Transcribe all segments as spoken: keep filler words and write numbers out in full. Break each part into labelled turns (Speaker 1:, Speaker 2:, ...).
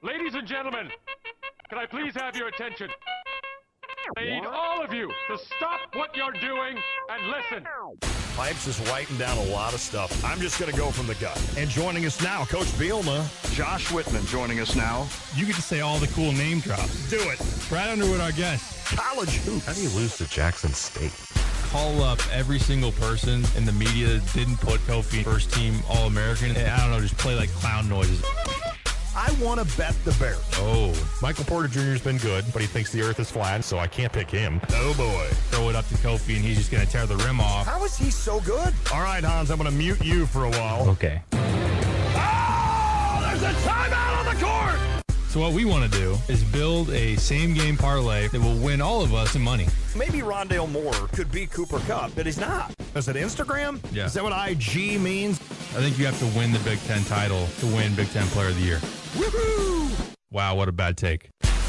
Speaker 1: Ladies and gentlemen, can I please have your attention? I need all of you to stop what you're doing and listen.
Speaker 2: Pipes is writing down a lot of stuff. I'm just going to go from the gut. And joining us now, Coach Bielema, Josh Whitman joining us now.
Speaker 3: You get to say all the cool name drops.
Speaker 2: Do it.
Speaker 3: Brad Underwood, our guest.
Speaker 2: College hoops.
Speaker 4: How do you lose to Jackson State?
Speaker 3: Call up every single person in the media that didn't put Kofi first team All-American. And I don't know, just play like clown noises.
Speaker 2: I want to bet the Bears.
Speaker 4: Oh, Michael Porter Junior has been good, but he thinks the earth is flat, so I can't pick him.
Speaker 2: Oh, boy.
Speaker 3: Throw it up to Kofi, and he's just going to tear the rim off.
Speaker 2: How is he so good? All right, Hans, I'm going to mute you for a while.
Speaker 3: Okay.
Speaker 2: Oh, there's a timeout on the court!
Speaker 3: So what we want to do is build a same-game parlay that will win all of us some money.
Speaker 2: Maybe Rondale Moore could be Cooper Kupp, but he's not. Is it Instagram?
Speaker 3: Yeah.
Speaker 2: Is that what I G means?
Speaker 3: I think you have to win the Big Ten title to win Big Ten Player of the Year.
Speaker 2: Woohoo!
Speaker 3: Wow, what a bad take.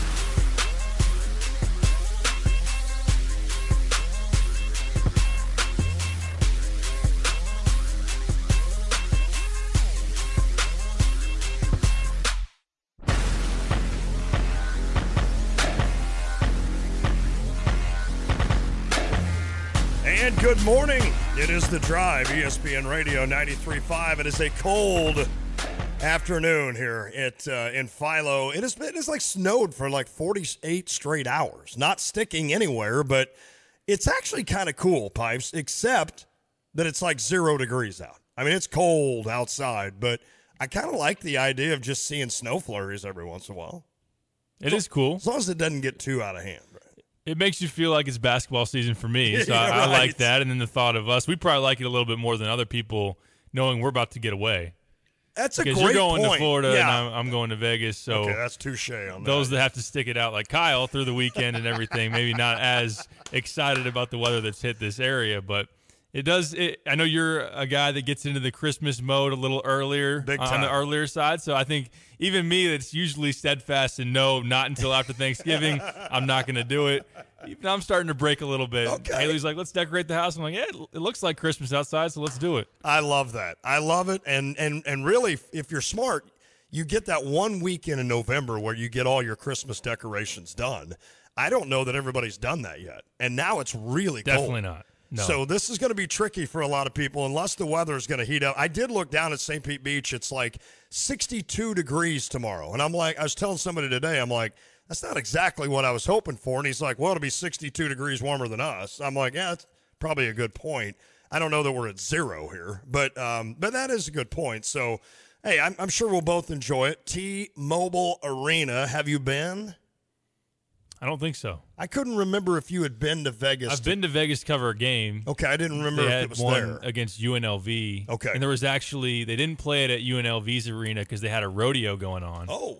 Speaker 2: And good morning. It is The Drive, E S P N Radio ninety-three point five. It is a cold afternoon here at uh, in Philo. It has been, it is like snowed for like forty-eight straight hours. Not sticking anywhere, but it's actually kind of cool, Pipes, except that it's like zero degrees out. I mean, it's cold outside, but I kind of like the idea of just seeing snow flurries every once in a while.
Speaker 3: It
Speaker 2: so,
Speaker 3: is cool.
Speaker 2: As long as it doesn't get too out of hand.
Speaker 3: It makes you feel like it's basketball season for me, so
Speaker 2: yeah,
Speaker 3: I,
Speaker 2: right.
Speaker 3: I like that. And then the thought of us, we probably like it a little bit more than other people, knowing we're about to get away.
Speaker 2: That's a
Speaker 3: because
Speaker 2: great point.
Speaker 3: Because you're going
Speaker 2: point.
Speaker 3: to Florida
Speaker 2: yeah.
Speaker 3: and I'm, I'm going to Vegas, so
Speaker 2: okay, that's touche on that.
Speaker 3: Those that have to stick it out, like Kyle, through the weekend and everything, maybe not as excited about the weather that's hit this area, but it does. It, I know you're a guy that gets into the Christmas mode a little earlier,
Speaker 2: Big
Speaker 3: on
Speaker 2: time.
Speaker 3: the earlier side. So I think even me, that's usually steadfast and no, not until after Thanksgiving, I'm not going to do it. Even I'm starting to break a little bit.
Speaker 2: Okay.
Speaker 3: Haley's like, let's decorate the house. I'm like, yeah, it looks like Christmas outside, so let's do it.
Speaker 2: I love that. I love it. And and and really, if you're smart, you get that one weekend in November where you get all your Christmas decorations done. I don't know that everybody's done that yet. And now it's really cold.
Speaker 3: Definitely not. No.
Speaker 2: So this is going to be tricky for a lot of people unless the weather is going to heat up. I did look down at Saint Pete Beach. It's like sixty-two degrees tomorrow. And I'm like, I was telling somebody today, I'm like, that's not exactly what I was hoping for. And he's like, well, it'll be sixty-two degrees warmer than us. I'm like, yeah, that's probably a good point. I don't know that we're at zero here, but um, but that is a good point. So, hey, I'm, I'm sure we'll both enjoy it. T-Mobile Arena. Have you been?
Speaker 3: I don't think so.
Speaker 2: I couldn't remember if you had been to Vegas.
Speaker 3: I've
Speaker 2: to-
Speaker 3: been to Vegas to cover a game.
Speaker 2: Okay, I didn't remember
Speaker 3: they
Speaker 2: if
Speaker 3: had
Speaker 2: it was
Speaker 3: one
Speaker 2: there.
Speaker 3: against U N L V.
Speaker 2: Okay.
Speaker 3: And there was actually, they didn't play it at U N L V's arena because they had a rodeo going on.
Speaker 2: Oh.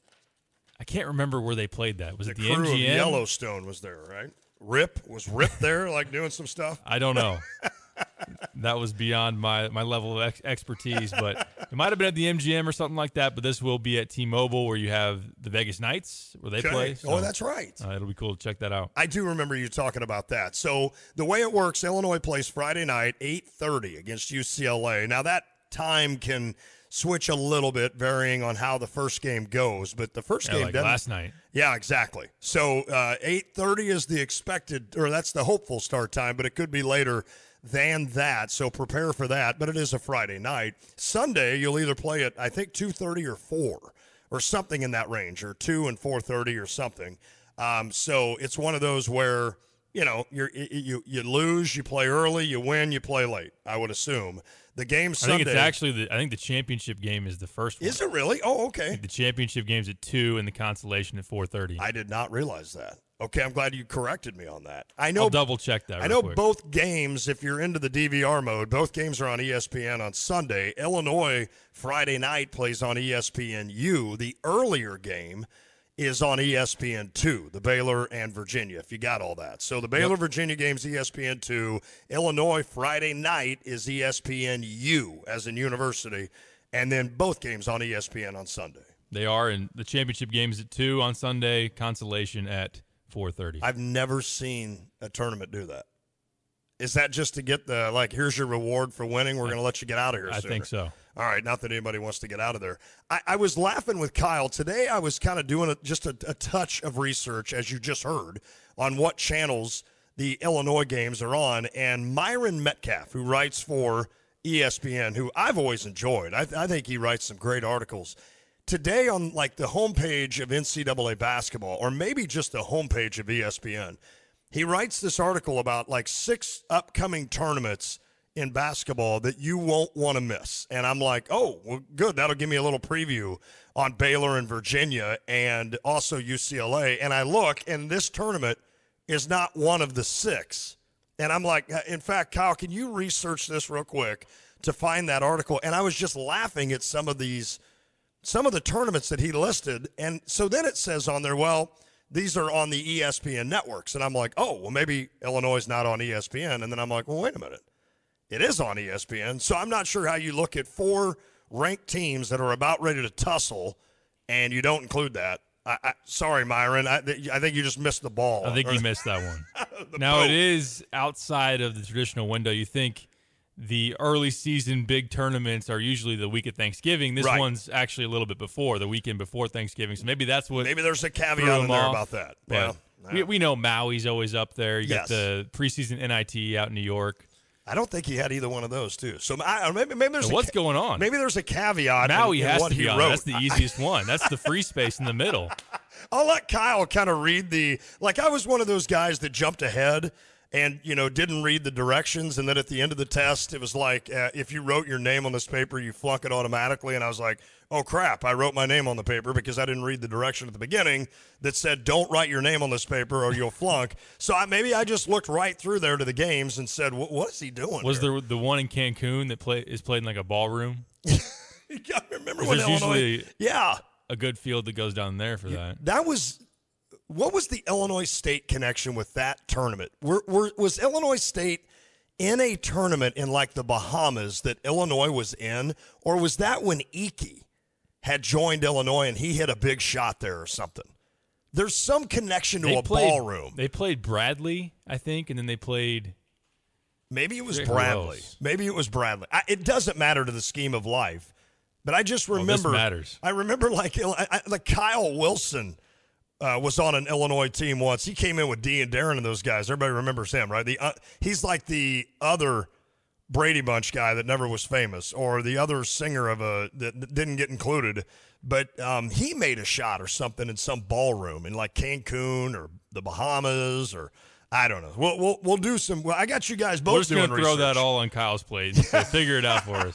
Speaker 3: I can't remember where they played that. Was
Speaker 2: The
Speaker 3: it the
Speaker 2: crew
Speaker 3: M G M?
Speaker 2: of Yellowstone was there, right? Rip? Was Rip there, like, doing some stuff?
Speaker 3: I don't know. That was beyond my, my level of ex- expertise, but it might have been at the M G M or something like that, but this will be at T-Mobile where you have the Vegas Knights where they
Speaker 2: Okay.
Speaker 3: play. So,
Speaker 2: oh, that's right.
Speaker 3: uh, it'll be cool to check that out.
Speaker 2: I do remember you talking about that. So the way it works, Illinois plays Friday night, eight thirty against U C L A. Now, that time can switch a little bit, varying on how the first game goes, but the first
Speaker 3: Yeah,
Speaker 2: game
Speaker 3: like
Speaker 2: doesn't.
Speaker 3: last night.
Speaker 2: Yeah, exactly. So uh, eight thirty is the expected, or that's the hopeful start time, but it could be later than that. So prepare for that. But it is a Friday night. Sunday, you'll either play at, I think, two thirty or four or something in that range, or two and four thirty or something. Um, so it's one of those where, you know, you're, you you lose, you play early, you win, you play late, I would assume. The game Sunday.
Speaker 3: I think it's actually the I think the championship game is the first one.
Speaker 2: Is it really? Oh,
Speaker 3: I
Speaker 2: okay.
Speaker 3: think the championship game's at two and the consolation at four thirty.
Speaker 2: I did not realize that. Okay, I'm glad you corrected me on that. I know.
Speaker 3: I'll double check that.
Speaker 2: I
Speaker 3: real
Speaker 2: know
Speaker 3: quick.
Speaker 2: both games, if you're into the D V R mode, both games are on E S P N on Sunday. Illinois Friday night plays on E S P N U. The earlier game is on E S P N two, the Baylor and Virginia, if you got all that. So the Baylor-Virginia game's E S P N two. Illinois Friday night is E S P N U, as in university. And then both games on E S P N on Sunday.
Speaker 3: They are, and the championship game's at two on Sunday, consolation at four thirty.
Speaker 2: I've never seen a tournament do that. Is that just to get the, like, here's your reward for winning, we're going to let you get out of here
Speaker 3: I
Speaker 2: sooner?
Speaker 3: think so.
Speaker 2: All right, not that anybody wants to get out of there. I, I was laughing with Kyle. Today I was kind of doing a, just a, a touch of research, as you just heard, on what channels the Illinois games are on. And Myron Metcalf, who writes for E S P N, who I've always enjoyed. I, I think he writes some great articles. Today on like the homepage of N C double A basketball, or maybe just the homepage of E S P N, he writes this article about like six upcoming tournaments in basketball that you won't want to miss. And I'm like, oh, well, good. That'll give me a little preview on Baylor and Virginia and also U C L A. And I look, and this tournament is not one of the six. And I'm like, in fact, Kyle, can you research this real quick to find that article? And I was just laughing at some of these, some of the tournaments that he listed. And so then it says on there, well, these are on the E S P N networks. And I'm like, oh, well, maybe Illinois is not on E S P N. And then I'm like, well, wait a minute. It is on E S P N. So I'm not sure how you look at four ranked teams that are about ready to tussle and you don't include that. I, I, sorry, Myron. I, I think you just missed the ball.
Speaker 3: I think you missed that one. Now,
Speaker 2: boat.
Speaker 3: It is outside of the traditional window. You think the early season big tournaments are usually the week of Thanksgiving. This
Speaker 2: right.
Speaker 3: one's actually a little bit before, the weekend before Thanksgiving. So maybe that's what
Speaker 2: Maybe there's a caveat in there
Speaker 3: off.
Speaker 2: about that.
Speaker 3: But
Speaker 2: yeah.
Speaker 3: we, we know Maui's always up there. You
Speaker 2: Yes.
Speaker 3: got the preseason N I T out in New York.
Speaker 2: I don't think he had either one of those, too. So I, maybe, maybe there's
Speaker 3: So
Speaker 2: a
Speaker 3: what's
Speaker 2: ca-
Speaker 3: going on?
Speaker 2: Maybe there's a caveat
Speaker 3: Maui
Speaker 2: in, in
Speaker 3: has
Speaker 2: what
Speaker 3: to
Speaker 2: he
Speaker 3: be on.
Speaker 2: wrote.
Speaker 3: That's the easiest one. That's the free space in the middle.
Speaker 2: I'll let Kyle kind of read the – like I was one of those guys that jumped ahead and, you know, didn't read the directions. And then at the end of the test, it was like uh, if you wrote your name on this paper, you flunk it automatically. And I was like, oh, crap, I wrote my name on the paper because I didn't read the direction at the beginning that said don't write your name on this paper or you'll flunk. So I, maybe I just looked right through there to the games and said, what is he doing
Speaker 3: Was
Speaker 2: here?
Speaker 3: there the one in Cancun that play, is played in like a ballroom?
Speaker 2: I remember when
Speaker 3: There's
Speaker 2: Illinois
Speaker 3: usually
Speaker 2: – yeah.
Speaker 3: a good field that goes down there for that.
Speaker 2: That was – what was the Illinois State connection with that tournament? Were, were, was Illinois State in a tournament in like the Bahamas that Illinois was in, or was that when Iki had joined Illinois and he hit a big shot there or something? There's some connection to
Speaker 3: They
Speaker 2: a
Speaker 3: played-
Speaker 2: ballroom.
Speaker 3: They played Bradley, I think, and then they played
Speaker 2: Maybe it was
Speaker 3: Who
Speaker 2: Bradley.
Speaker 3: else?
Speaker 2: Maybe it was Bradley. I, it doesn't matter to the scheme of life, but I just
Speaker 3: Well, this
Speaker 2: remember.
Speaker 3: matters.
Speaker 2: I remember like I, I, like Kyle Wilson uh, was on an Illinois team once. He came in with Dee and Darren and those guys. Everybody remembers him, right? The uh, he's like the other Brady Bunch guy that never was famous, or the other singer of a that, that didn't get included. But um, he made a shot or something in some ballroom in like Cancun or the Bahamas or. I don't know. We'll we'll we'll do some. Well, I got you guys both
Speaker 3: We're just
Speaker 2: doing
Speaker 3: going to throw
Speaker 2: research.
Speaker 3: that all on Kyle's plate. So figure it out for us.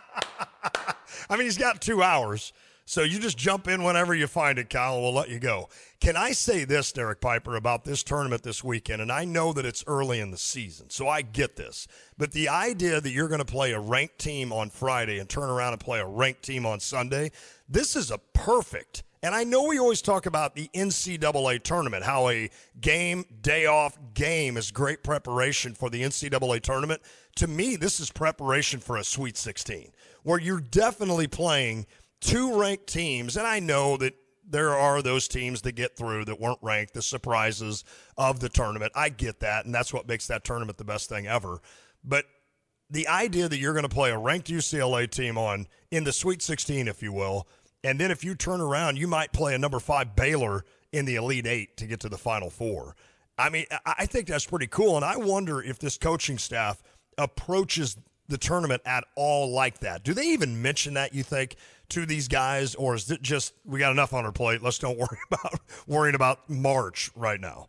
Speaker 2: I mean, he's got two hours, so you just jump in whenever you find it, Kyle. We'll let you go. Can I say this, Derek Piper, about this tournament this weekend? And I know that it's early in the season, so I get this. But the idea that you're going to play a ranked team on Friday and turn around and play a ranked team on Sunday, this is a perfect. And I know we always talk about the N C double A tournament, how a game, day off game is great preparation for the N C double A tournament. To me, this is preparation for a Sweet sixteen, where you're definitely playing two ranked teams. And I know that there are those teams that get through that weren't ranked, the surprises of the tournament. I get that, and that's what makes that tournament the best thing ever. But the idea that you're going to play a ranked U C L A team on in the Sweet sixteen, if you will, and then if you turn around, you might play a number five Baylor in the Elite Eight to get to the Final Four. I mean, I think that's pretty cool, and I wonder if this coaching staff approaches the tournament at all like that. Do they even mention that, you think, to these guys, or is it just we got enough on our plate, let's don't worry about worrying about March right now?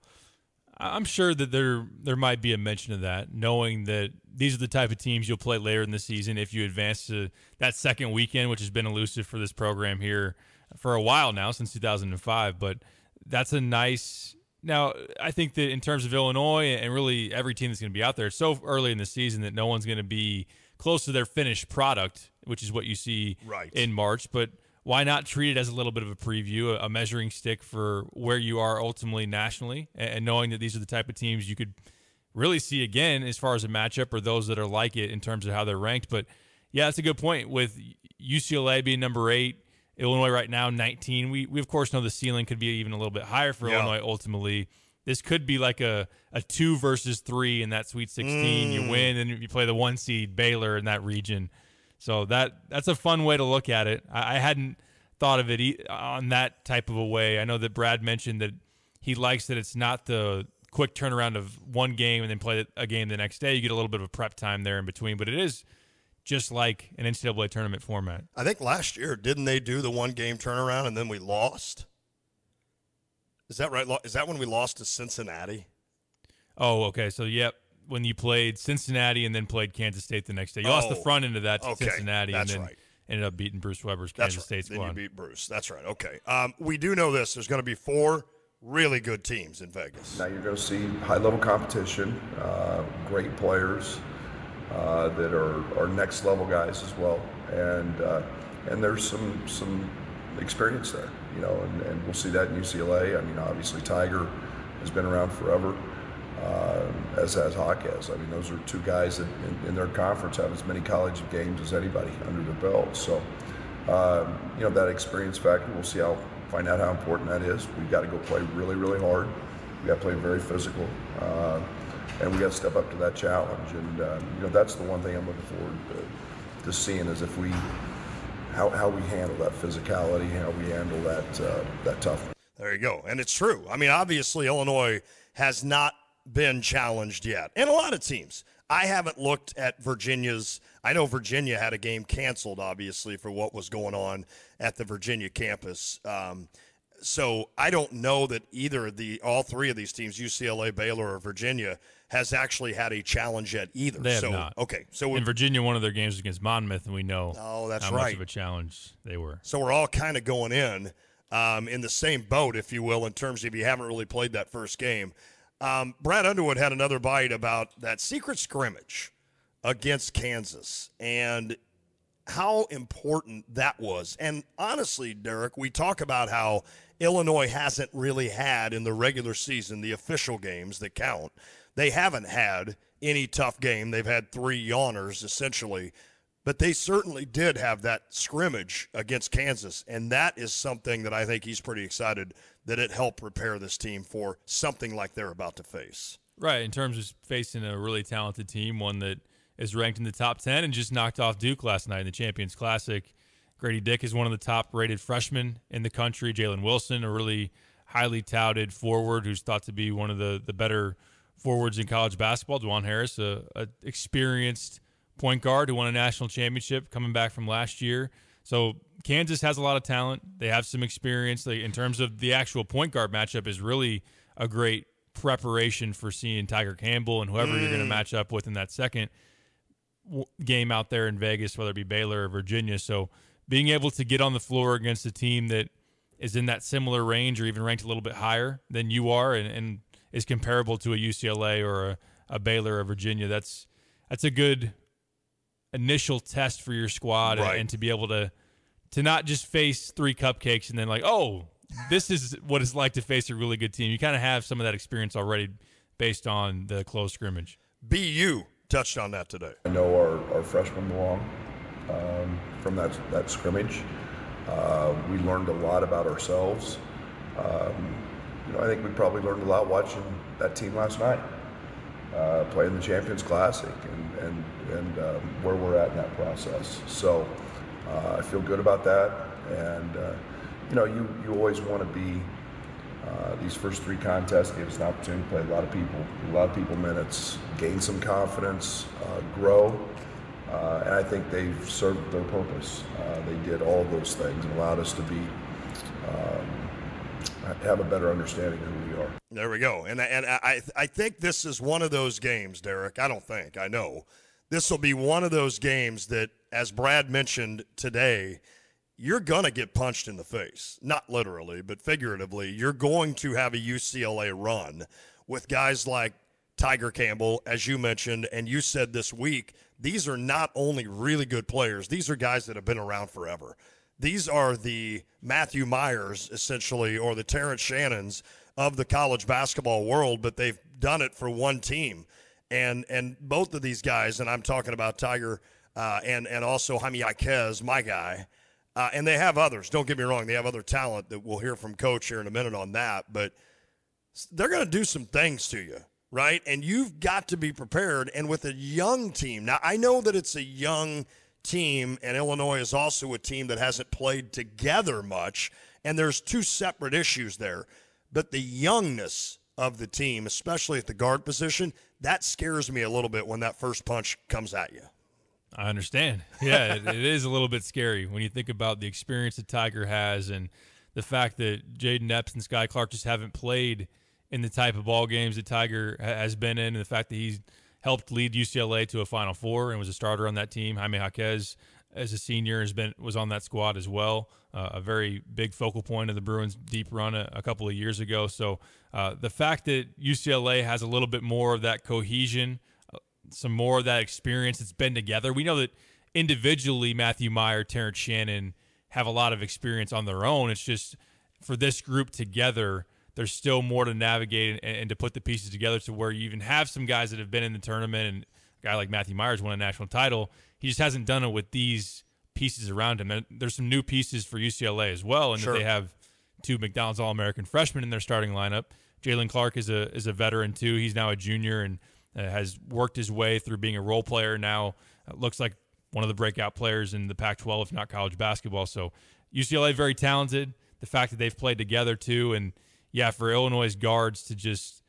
Speaker 3: I'm sure that there there might be a mention of that, knowing that these are the type of teams you'll play later in the season if you advance to that second weekend, which has been elusive for this program here for a while now, since two thousand five. But that's a nice – now, I think that in terms of Illinois and really every team that's going to be out there, it's so early in the season that no one's going to be close to their finished product, which is what you see
Speaker 2: right.
Speaker 3: in March. But why not treat it as a little bit of a preview, a measuring stick for where you are ultimately nationally, and knowing that these are the type of teams you could really see again as far as a matchup or those that are like it in terms of how they're ranked. But, yeah, that's a good point. With U C L A being number eight, Illinois right now nineteen, we, we of course know the ceiling could be even a little bit higher for
Speaker 2: yeah.
Speaker 3: Illinois ultimately. This could be like a, a two versus three in that Sweet sixteen. Mm. You win, and you play the one seed Baylor in that region. So that that's a fun way to look at it. I, I hadn't thought of it e- on that type of a way. I know that Brad mentioned that he likes that it's not the quick turnaround of one game and then play a game the next day. You get a little bit of a prep time there in between, but it is just like an N C double A tournament format.
Speaker 2: I think last year, didn't they do the one-game turnaround and then we lost? Is that right? Is that when we lost to Cincinnati?
Speaker 3: Oh, okay. So, yep, when you played Cincinnati and then played Kansas State the next day. You oh, lost the front end of that to okay. Cincinnati
Speaker 2: That's
Speaker 3: and then
Speaker 2: right.
Speaker 3: ended up beating Bruce Weber's Kansas
Speaker 2: That's right.
Speaker 3: State squad.
Speaker 2: Then you beat Bruce. That's right. Okay. Um, we do know this. There's going to be four really good teams in Vegas.
Speaker 5: Now you're going to see high-level competition, uh, great players uh, that are, are next-level guys as well, and uh, and there's some some experience there, you know, and, and we'll see that in U C L A. I mean, obviously Tiger has been around forever, uh, as has Jaquez. I mean, those are two guys that in, in their conference have as many college games as anybody under their belt. So, um, you know, that experience factor, we'll see how. Find out how important that is. We've got to go play really, really hard. We've got to play very physical, uh, and we got to step up to that challenge. And uh, you know, that's the one thing I'm looking forward to, to seeing is if we, how how we handle that physicality, how we handle that uh, that toughness.
Speaker 2: There you go, and it's true. I mean, obviously Illinois has not been challenged yet, and a lot of teams. I haven't looked at Virginia's. I know Virginia had a game canceled, obviously, for what was going on at the Virginia campus. Um, so I don't know that either of the, all three of these teams, U C L A, Baylor, or Virginia, has actually had a challenge yet either.
Speaker 3: They have
Speaker 2: so,
Speaker 3: not.
Speaker 2: Okay. So
Speaker 3: in Virginia, one of their games was against Monmouth, and we know
Speaker 2: oh, that's
Speaker 3: how
Speaker 2: right.
Speaker 3: much of a challenge they were.
Speaker 2: So we're all kind of going in um, in the same boat, if you will, in terms of you haven't really played that first game. Um, Brad Underwood had another bite about that secret scrimmage against Kansas and how important that was. And honestly, Derek, we talk about how Illinois hasn't really had in the regular season the official games that count. They haven't had any tough game. They've had three yawners, essentially. But they certainly did have that scrimmage against Kansas, and that is something that I think he's pretty excited that it helped prepare this team for something like they're about to face.
Speaker 3: Right, in terms of facing a really talented team, one that is ranked in the top ten and just knocked off Duke last night in the Champions Classic. Grady Dick is one of the top-rated freshmen in the country. Jalen Wilson, a really highly touted forward who's thought to be one of the, the better forwards in college basketball. Dwan Harris, a, a experienced point guard who won a national championship coming back from last year. So Kansas has a lot of talent. They have some experience. They, in terms of the actual point guard matchup, is really a great preparation for seeing Tiger Campbell and whoever mm. you're going to match up with in that second w- game out there in Vegas, whether it be Baylor or Virginia. So being able to get on the floor against a team that is in that similar range or even ranked a little bit higher than you are and, and is comparable to a U C L A or a, a Baylor or Virginia, that's that's a good initial test for your squad
Speaker 2: right.
Speaker 3: and, and to be able to to not just face three cupcakes and then like, oh, this is what it's like to face a really good team. You kind of have some of that experience already based on the close scrimmage.
Speaker 2: B U touched on that today.
Speaker 5: I know our, our freshmen belong um, from that, that scrimmage. Uh, we learned a lot about ourselves. Um, you know, I think we probably learned a lot watching that team last night. Uh, playing the Champions Classic and and, and um, where we're at in that process. So uh, I feel good about that. And uh, you know, you you always want to be uh, these first three contests give us an opportunity to play a lot of people, a lot of people minutes, gain some confidence, uh, grow. Uh, and I think they've served their purpose. Uh, they did all those things and allowed us to be. Um, have a better understanding of who we are.
Speaker 2: There we go. And and I I think this is one of those games, Derek. I don't think, I know. This will be one of those games that, as Brad mentioned today, you're going to get punched in the face. Not literally, but figuratively. You're going to have a U C L A run with guys like Tiger Campbell, as you mentioned, and you said this week, these are not only really good players, these are guys that have been around forever. These are the Matthew Myers, essentially, or the Terrence Shannons of the college basketball world, but they've done it for one team. And and both of these guys, and I'm talking about Tiger uh, and, and also Jaime Jaquez, my guy, uh, and they have others. Don't get me wrong. They have other talent that we'll hear from Coach here in a minute on that. But they're going to do some things to you, right? And you've got to be prepared. And with a young team, now I know that it's a young team, and Illinois is also a team that hasn't played together much, and there's two separate issues there. But the youngness of the team, especially at the guard position, that scares me a little bit when that first punch comes at you.
Speaker 3: I understand. Yeah, it, it is a little bit scary when you think about the experience that Tiger has and the fact that Jaden Epps and Sky Clark just haven't played in the type of ball games that Tiger ha- has been in, and the fact that he's helped lead U C L A to a Final Four and was a starter on that team. Jaime Jaquez, as a senior, has been was on that squad as well. Uh, a very big focal point of the Bruins' deep run a, a couple of years ago. So uh, the fact that U C L A has a little bit more of that cohesion, uh, some more of that experience that's been together. We know that individually Matthew Meyer, Terrence Shannon have a lot of experience on their own. It's just for this group together, there's still more to navigate and, and to put the pieces together to where you even have some guys that have been in the tournament, and a guy like Matthew Myers won a national title. He just hasn't done it with these pieces around him. And there's some new pieces for U C L A as well, and
Speaker 2: Sure.
Speaker 3: that they have two McDonald's All-American freshmen in their starting lineup. Jalen Clark is a is a veteran too. He's now a junior and uh, has worked his way through being a role player. Now uh, looks like one of the breakout players in the Pac twelve, if not college basketball. So U C L A very talented. The fact that they've played together too, and yeah, for Illinois' guards to just,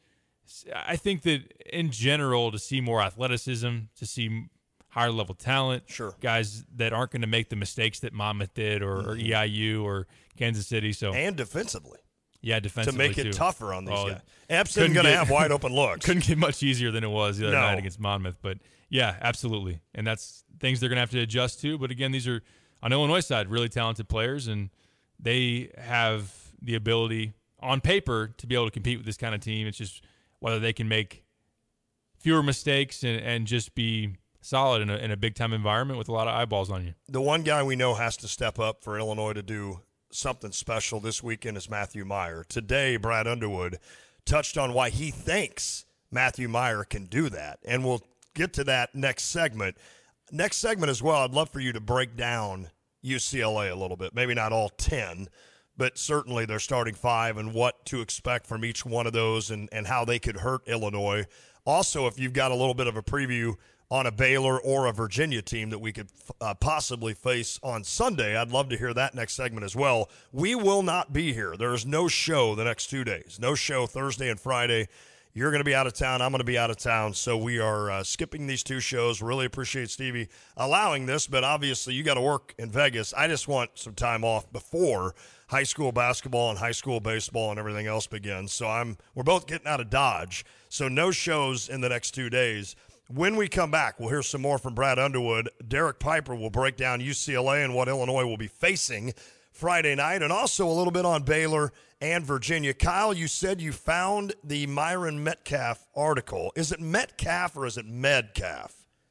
Speaker 3: I think that in general, to see more athleticism, to see higher level talent,
Speaker 2: Sure.
Speaker 3: guys that aren't going to make the mistakes that Monmouth did, or,
Speaker 2: Mm-hmm.
Speaker 3: or E I U or Kansas City. So
Speaker 2: And defensively,
Speaker 3: yeah,
Speaker 2: to
Speaker 3: defensively
Speaker 2: make it
Speaker 3: too.
Speaker 2: tougher on these
Speaker 3: Oh,
Speaker 2: guys. Epps isn't
Speaker 3: couldn't
Speaker 2: going to
Speaker 3: get-
Speaker 2: have wide open looks.
Speaker 3: Couldn't get much easier than it was the other
Speaker 2: No.
Speaker 3: night against Monmouth. But yeah, absolutely. And that's things they're going to have to adjust to. But again, these are, on Illinois' side, really talented players, and they have the ability on paper to be able to compete with this kind of team. It's just whether they can make fewer mistakes and, and just be solid in a, in a big-time environment with a lot of eyeballs on you.
Speaker 2: The one guy we know has to step up for Illinois to do something special this weekend is Matthew Meyer. Today, Brad Underwood touched on why he thinks Matthew Meyer can do that, and we'll get to that next segment. Next segment as well, I'd love for you to break down U C L A a little bit, maybe not all ten, but certainly their starting five and what to expect from each one of those and, and how they could hurt Illinois. Also, if you've got a little bit of a preview on a Baylor or a Virginia team that we could uh, possibly face on Sunday, I'd love to hear that next segment as well. We will not be here. There is no show the next two days. No show Thursday and Friday. You're going to be out of town. I'm going to be out of town. So we are uh, skipping these two shows. Really appreciate Stevie allowing this, but obviously you got to work in Vegas. I just want some time off before high school basketball and high school baseball and everything else begins. So I'm we're both getting out of Dodge. So no shows in the next two days. When we come back, we'll hear some more from Brad Underwood. Derek Piper will break down U C L A and what Illinois will be facing Friday night, and also a little bit on Baylor and Virginia. Kyle, you said you found the Myron Metcalf article. Is it Metcalf or is it Medcalf?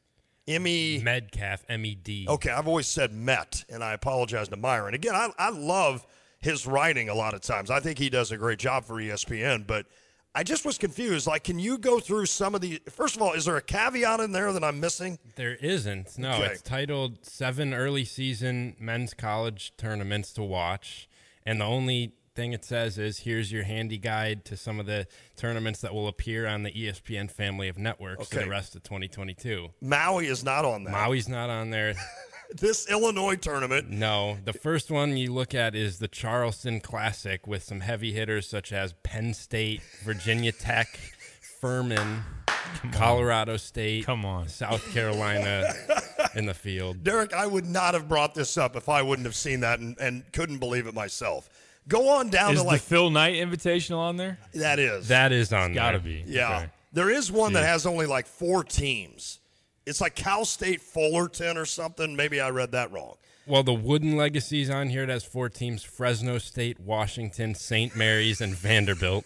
Speaker 2: M E
Speaker 6: Medcalf, M E D.
Speaker 2: Okay, I've always said Met, and I apologize to Myron. Again, I, I love his writing a lot of times. I think he does a great job for E S P N, but I just was confused. Like, can you go through some of the – first of all, is there a caveat in there that I'm missing?
Speaker 6: There isn't. No,
Speaker 2: Okay.
Speaker 6: it's titled Seven Early Season Men's College Tournaments to Watch. And the only thing it says is here's your handy guide to some of the tournaments that will appear on the E S P N family of networks for
Speaker 2: Okay.
Speaker 6: the rest of twenty twenty-two.
Speaker 2: Maui is not on that.
Speaker 6: Maui's not on there.
Speaker 2: This Illinois tournament.
Speaker 6: No, the first one you look at is the Charleston Classic with some heavy hitters such as Penn State, Virginia Tech, Furman, Colorado State,
Speaker 3: Come on.
Speaker 6: South Carolina in the field.
Speaker 2: Derek, I would not have brought this up if I wouldn't have seen that and, and couldn't believe it myself. Go on down
Speaker 3: Is
Speaker 2: to
Speaker 3: the
Speaker 2: like
Speaker 3: Phil Knight Invitational on there?
Speaker 2: that is.
Speaker 6: That is on
Speaker 3: Got to
Speaker 6: there.
Speaker 3: be.
Speaker 2: Yeah.
Speaker 3: Okay.
Speaker 2: There is one that
Speaker 3: Jeez.
Speaker 2: has only like four teams. It's like Cal State Fullerton or something. Maybe I read that wrong.
Speaker 6: Well, the Wooden Legacy's on here. It has four teams: Fresno State, Washington, Saint Mary's, and Vanderbilt.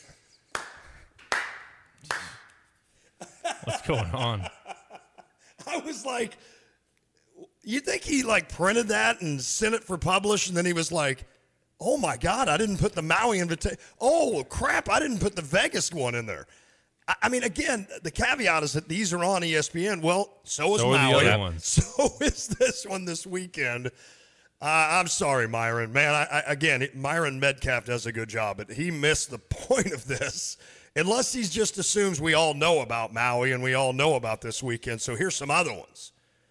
Speaker 3: What's going on?
Speaker 2: I was like, you think he like printed that and sent it for publish, and then he was like, oh my God, I didn't put the Maui invitation. Oh crap, I didn't put the Vegas one in there. I, I mean, again, the caveat is that these are on E S P N. Well, so is
Speaker 3: So are the
Speaker 2: Maui.
Speaker 3: other ones.
Speaker 2: So is this one this weekend. Uh, I'm sorry, Myron. Man, I, I, again, Myron Metcalf does a good job, but he missed the point of this. Unless he just assumes we all know about Maui and we all know about this weekend. So here's some other ones.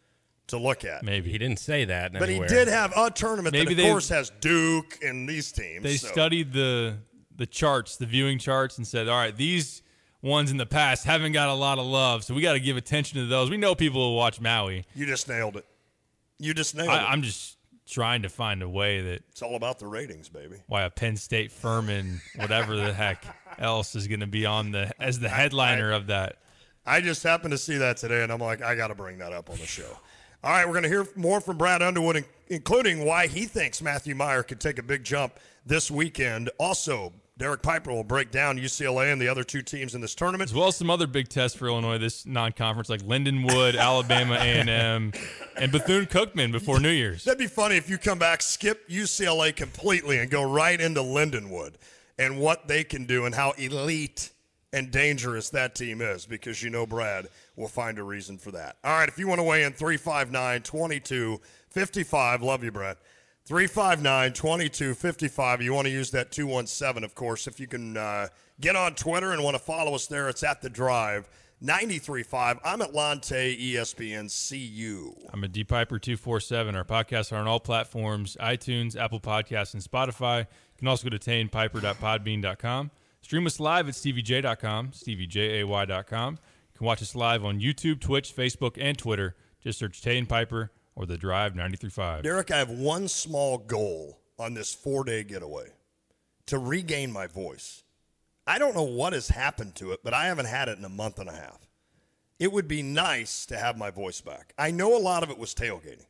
Speaker 2: to look at.
Speaker 3: Maybe.
Speaker 6: He didn't say that
Speaker 2: But
Speaker 6: anywhere.
Speaker 2: he did have a tournament
Speaker 3: Maybe
Speaker 2: that, of
Speaker 3: they-
Speaker 2: course, has Duke and these teams.
Speaker 3: They
Speaker 2: so.
Speaker 3: studied the the charts, the viewing charts, and said, all right, these ones in the past haven't got a lot of love, so we got to give attention to those. We know people will watch Maui.
Speaker 2: You just nailed it. You just nailed
Speaker 3: I,
Speaker 2: it.
Speaker 3: I'm just trying to find a way that
Speaker 2: It's all about the ratings, baby.
Speaker 3: why a Penn State Furman, whatever the heck else, is going to be on the as the headliner
Speaker 2: I,
Speaker 3: of that.
Speaker 2: I just happened to see that today, and I'm like, I got to bring that up on the show. All right, we're going to hear more from Brad Underwood, including why he thinks Matthew Meyer could take a big jump this weekend. Also, Derek Piper will break down U C L A and the other two teams in this tournament.
Speaker 3: As well as some other big tests for Illinois this non-conference, like Lindenwood, Alabama A and M, and Bethune-Cookman before New Year's.
Speaker 2: That'd be funny if you come back, skip U C L A completely, and go right into Lindenwood and what they can do and how elite and dangerous that team is, because you know Brad will find a reason for that. All right, if you want to weigh in, three five nine, two two five five. Love you, Brad. three five nine, two two five five. You want to use that two one seven, of course. If you can uh, get on Twitter and want to follow us there, it's at The Drive, ninety-three point five. I'm at Lante, E S P N. See you.
Speaker 3: I'm at D Piper two four seven. Our podcasts are on all platforms, iTunes, Apple Podcasts, and Spotify. You can also go to tane piper dot podbean dot com. Stream us live at stevie j dot com, stevie jay dot com. You can watch us live on YouTube, Twitch, Facebook, and Twitter. Just search Tane Piper or The Drive ninety-three point five.
Speaker 2: Derek, I have one small goal on this four-day getaway, to regain my voice. I don't know what has happened to it, but I haven't had it in a month and a half. It would be nice to have my voice back. I know a lot of it was tailgating.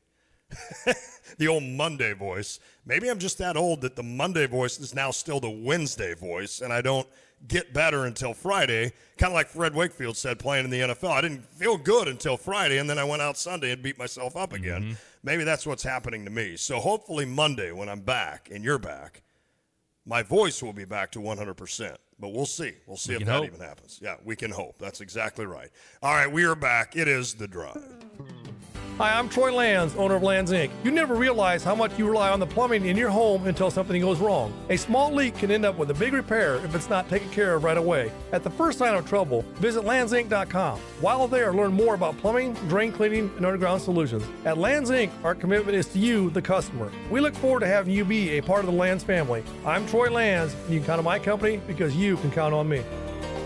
Speaker 2: The old Monday voice. Maybe I'm just that old that the Monday voice is now still the Wednesday voice, and I don't get better until Friday. Kind of like Fred Wakefield said playing in the N F L. I didn't feel good until Friday, and then I went out Sunday and beat myself up again. Mm-hmm. Maybe that's what's happening to me. So hopefully Monday when I'm back and you're back, my voice will be back to one hundred percent. But we'll see. We'll see
Speaker 3: we
Speaker 2: if that
Speaker 3: hope.
Speaker 2: even happens. Yeah, we can hope. That's exactly right. All right, we are back. It is The Drive.
Speaker 7: Hi, I'm Troy Lands, owner of Lands Incorporated. You never realize how much you rely on the plumbing in your home until something goes wrong. A small leak can end up with a big repair if it's not taken care of right away. At the first sign of trouble, visit lands inc dot com. While there, learn more about plumbing, drain cleaning, and underground solutions. At Lands Incorporated, our commitment is to you, the customer. We look forward to having you be a part of the Lands family. I'm Troy Lands, and you can count on my company because you can count on me.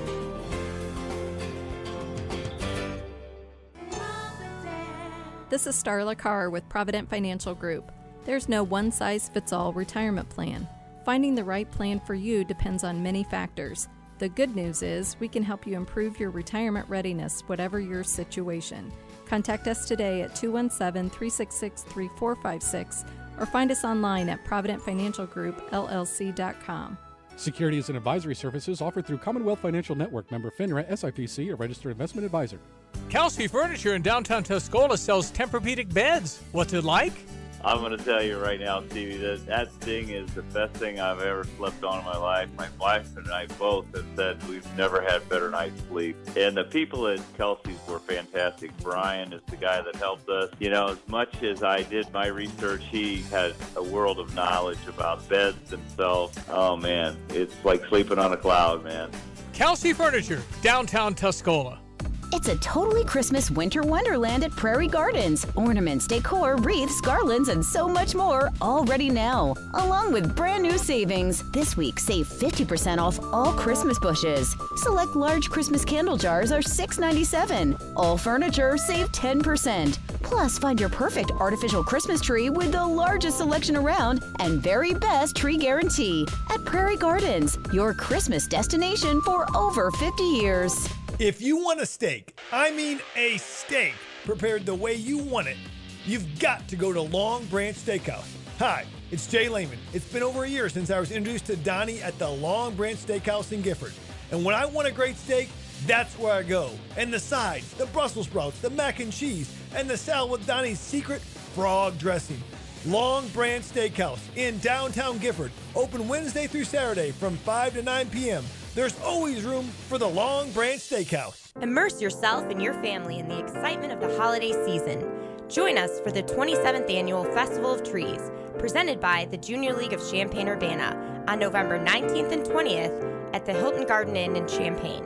Speaker 8: This is Starla Carr with Provident Financial Group. There's no one-size-fits-all retirement plan. Finding the right plan for you depends on many factors. The good news is we can help you improve your retirement readiness, whatever your situation. Contact us today at two one seven, three six six, three four five six or find us online at provident financial group L L C dot com.
Speaker 9: Securities and advisory services offered through Commonwealth Financial Network, member FINRA, S I P C, a registered investment advisor.
Speaker 10: Kelsey Furniture in downtown Tuscola sells Tempur-Pedic beds. What's it like?
Speaker 11: I'm going to tell you right now, Stevie, that that thing is the best thing I've ever slept on in my life. My wife and I both have said we've never had better night's sleep. And the people at Kelsey's were fantastic. Brian is the guy that helped us. You know, as much as I did my research, he had a world of knowledge about beds themselves. Oh, man, it's like sleeping on a cloud, man.
Speaker 10: Kelsey Furniture, downtown Tuscola.
Speaker 12: It's a totally Christmas winter wonderland at Prairie Gardens. Ornaments, decor, wreaths, garlands, and so much more, all ready now. Along with brand new savings. This week, save fifty percent off all Christmas bushes. Select large Christmas candle jars are six ninety-seven. All furniture, save ten percent. Plus, find your perfect artificial Christmas tree with the largest selection around and very best tree guarantee. At Prairie Gardens, your Christmas destination for over fifty years.
Speaker 13: If you want a steak, I mean a steak, prepared the way you want it, you've got to go to Long Branch Steakhouse. Hi, it's Jay Lehman. It's been over a year since I was introduced to Donnie at the Long Branch Steakhouse in Gifford. And when I want a great steak, that's where I go. And the sides, the Brussels sprouts, the mac and cheese, and the salad with Donnie's secret frog dressing. Long Branch Steakhouse in downtown Gifford, open Wednesday through Saturday from five to nine p.m. There's always room for the Long Branch Steakhouse.
Speaker 14: Immerse yourself and your family in the excitement of the holiday season. Join us for the twenty-seventh Annual Festival of Trees, presented by the Junior League of Champaign-Urbana on November nineteenth and twentieth at the Hilton Garden Inn in Champaign.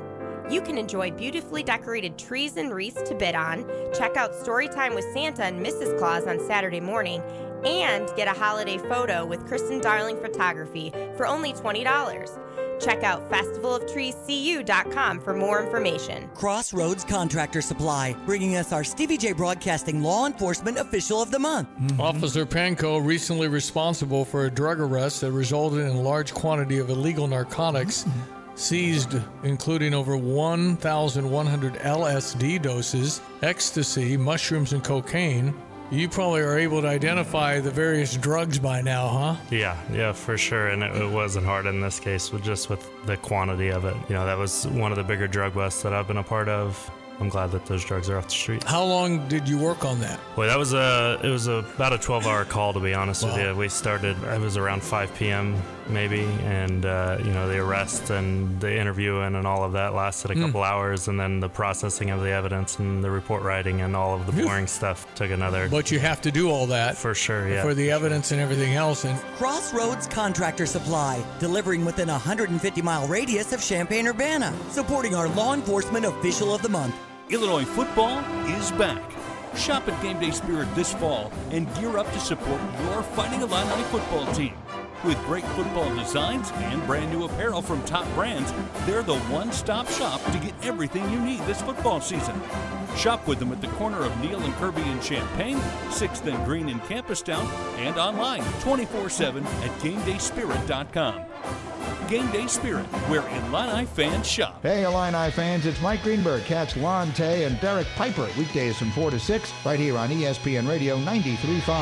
Speaker 14: You can enjoy beautifully decorated trees and wreaths to bid on, check out Storytime with Santa and Missus Claus on Saturday morning, and get a holiday photo with Kristen Darling Photography for only twenty dollars. Check out festival of trees c u dot com for more information.
Speaker 15: Crossroads Contractor Supply, bringing us our Stevie J Broadcasting Law Enforcement Official of the Month.
Speaker 16: Mm-hmm. Officer Panko, recently responsible for a drug arrest that resulted in a large quantity of illegal narcotics, mm-hmm. seized, including over one thousand one hundred L S D doses, ecstasy, mushrooms, and cocaine. You probably are able to identify the various drugs by now, huh?
Speaker 17: Yeah, yeah, for sure. And it, it wasn't hard in this case, with just with the quantity of it. You know, that was one of the bigger drug busts that I've been a part of. I'm glad that those drugs are off the street.
Speaker 16: How long did you work on that?
Speaker 17: Well, that was a it was a, about a twelve-hour call, to be honest wow. with you. We started, it was around five p.m. maybe, and uh, you know, the arrest and the interviewing and all of that lasted a mm. couple hours, and then the processing of the evidence and the report writing and all of the boring stuff took another.
Speaker 16: But you have to do all that
Speaker 17: for sure, yeah,
Speaker 16: for the for evidence sure. and everything else. And
Speaker 15: Crossroads Contractor Supply, delivering within a one hundred fifty mile radius of Champaign-Urbana, supporting our Law Enforcement Official of the Month.
Speaker 18: Illinois football is back. Shop at Game Day Spirit this fall and gear up to support your Fighting Illini football team. With great football designs and brand new apparel from top brands, they're the one-stop shop to get everything you need this football season. Shop with them at the corner of Neal and Kirby in Champaign, sixth and Green in Campustown, and online twenty-four seven at game day spirit dot com. Game Day Spirit, where Illini fans shop.
Speaker 19: Hey, Illini fans, it's Mike Greenberg. Catch Lon Tay and Derek Piper weekdays from four to six right here on E S P N Radio ninety-three point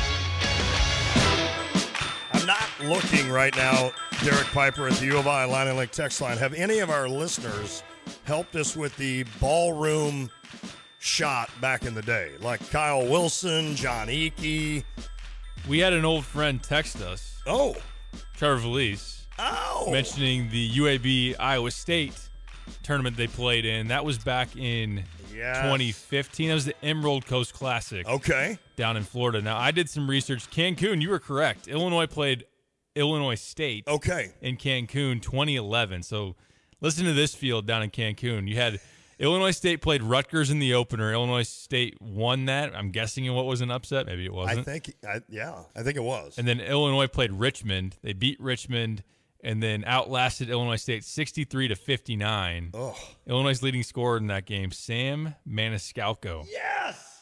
Speaker 19: five.
Speaker 2: I'm not looking right now, Derek Piper, at the U of I Line and Link text line. Have any of our listeners helped us with the ballroom shot back in the day? Like Kyle Wilson, John Eakey.
Speaker 3: We had an old friend text us.
Speaker 2: Oh.
Speaker 3: Trevor Valise.
Speaker 2: Oh.
Speaker 3: Mentioning the U A B Iowa State tournament they played in. That was back in yes. twenty fifteen. That was the Emerald Coast Classic.
Speaker 2: Okay.
Speaker 3: Down in Florida. Now, I did some research. Cancun, you were correct. Illinois played Illinois State.
Speaker 2: Okay.
Speaker 3: In Cancun twenty eleven. So listen to this field down in Cancun. You had Illinois State played Rutgers in the opener. Illinois State won that. I'm guessing what was an upset. Maybe it wasn't.
Speaker 2: I think, I, yeah, I think it was.
Speaker 3: And then Illinois played Richmond. They beat Richmond and then outlasted Illinois State sixty-three to fifty-nine.
Speaker 2: Oh.
Speaker 3: Illinois' leading scorer in that game, Sam Maniscalco.
Speaker 2: Yes!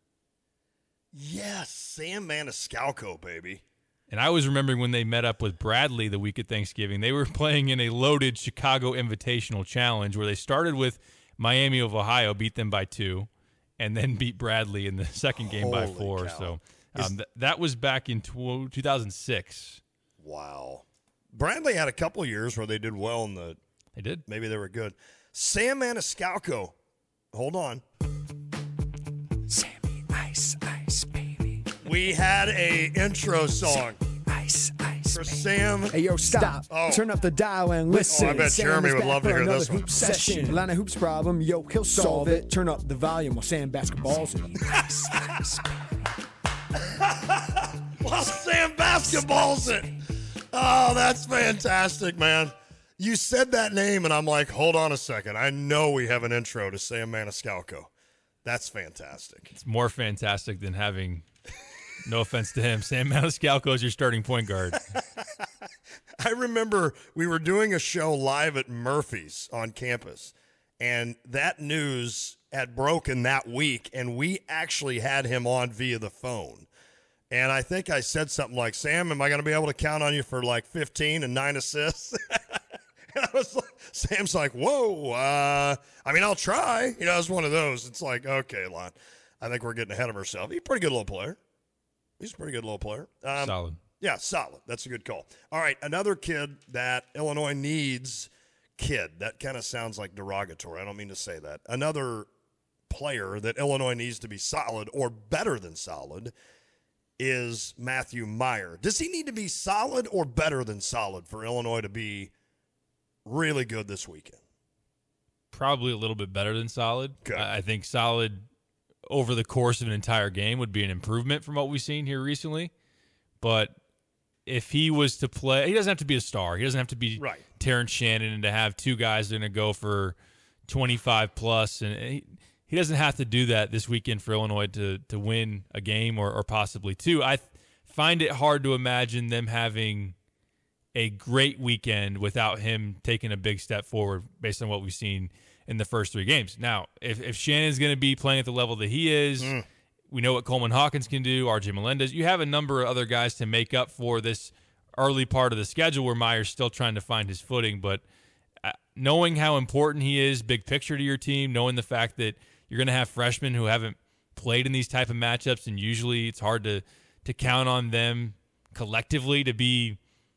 Speaker 2: Yes, Sam Maniscalco, baby.
Speaker 3: And I was remembering when they met up with Bradley the week of Thanksgiving. They were playing in a loaded Chicago Invitational Challenge where they started with Miami of Ohio, beat them by two, and then beat Bradley in the second game
Speaker 2: Holy
Speaker 3: by four.
Speaker 2: cow.
Speaker 3: So um, th- that was back in two thousand six.
Speaker 2: Wow. Bradley had a couple of years where they did well in the.
Speaker 3: They did.
Speaker 2: Maybe they were good. Sam Maniscalco. Hold on.
Speaker 20: Sammy Ice Ice Baby.
Speaker 2: We had a intro song.
Speaker 20: Sammy Ice Ice
Speaker 2: For
Speaker 20: Baby.
Speaker 2: Sam.
Speaker 21: Hey, yo, stop.
Speaker 2: Oh.
Speaker 21: Turn up the dial and listen.
Speaker 2: Oh, I bet
Speaker 21: Sam
Speaker 2: Jeremy
Speaker 21: is
Speaker 2: would
Speaker 21: back
Speaker 2: love to
Speaker 21: for
Speaker 2: hear
Speaker 21: another
Speaker 2: this one.
Speaker 21: hoop session. Line of hoops problem, yo, he'll solve it. Turn up the volume while Sam basketballs it.
Speaker 20: Ice Ice Baby.
Speaker 2: While Sam basketballs it. Oh, that's fantastic, man. You said that name, and I'm like, hold on a second. I know we have an intro to Sam Maniscalco. That's fantastic.
Speaker 3: It's more fantastic than having, no offense to him, Sam Maniscalco as your starting point guard.
Speaker 2: I remember we were doing a show live at Murphy's on campus, and that news had broken that week, and we actually had him on via the phone. And I think I said something like, Sam, am I going to be able to count on you for like fifteen and nine assists? And I was like, Sam's like, whoa, uh, I mean, I'll try. You know, it's one of those. It's like, okay, Lon, I think we're getting ahead of ourselves. He's a pretty good little player. He's a pretty good little player. Um,
Speaker 3: solid.
Speaker 2: Yeah, solid. That's a good call. All right, another kid that Illinois needs, kid, that kind of sounds like derogatory. I don't mean to say that. Another player that Illinois needs to be solid or better than solid is Matthew Meyer. Does he need to be solid or better than solid for Illinois to be really good this weekend?
Speaker 3: Probably a little bit better than solid.
Speaker 2: Okay.
Speaker 3: I I think solid over the course of an entire game would be an improvement from what we've seen here recently. But if he was to play, he doesn't have to be a star. He doesn't have to be
Speaker 2: right.
Speaker 3: Terrence Shannon and to have two guys that are going to go for twenty-five plus, and he, he doesn't have to do that this weekend for Illinois to to win a game or, or possibly two. I th- find it hard to imagine them having a great weekend without him taking a big step forward based on what we've seen in the first three games. Now, if, if Shannon's going to be playing at the level that he is, mm. we know what Coleman Hawkins can do, R J Melendez. You have a number of other guys to make up for this early part of the schedule where Meyer's still trying to find his footing, but knowing how important he is, big picture to your team, knowing the fact that you're going to have freshmen who haven't played in these type of matchups, and usually it's hard to to count on them collectively to be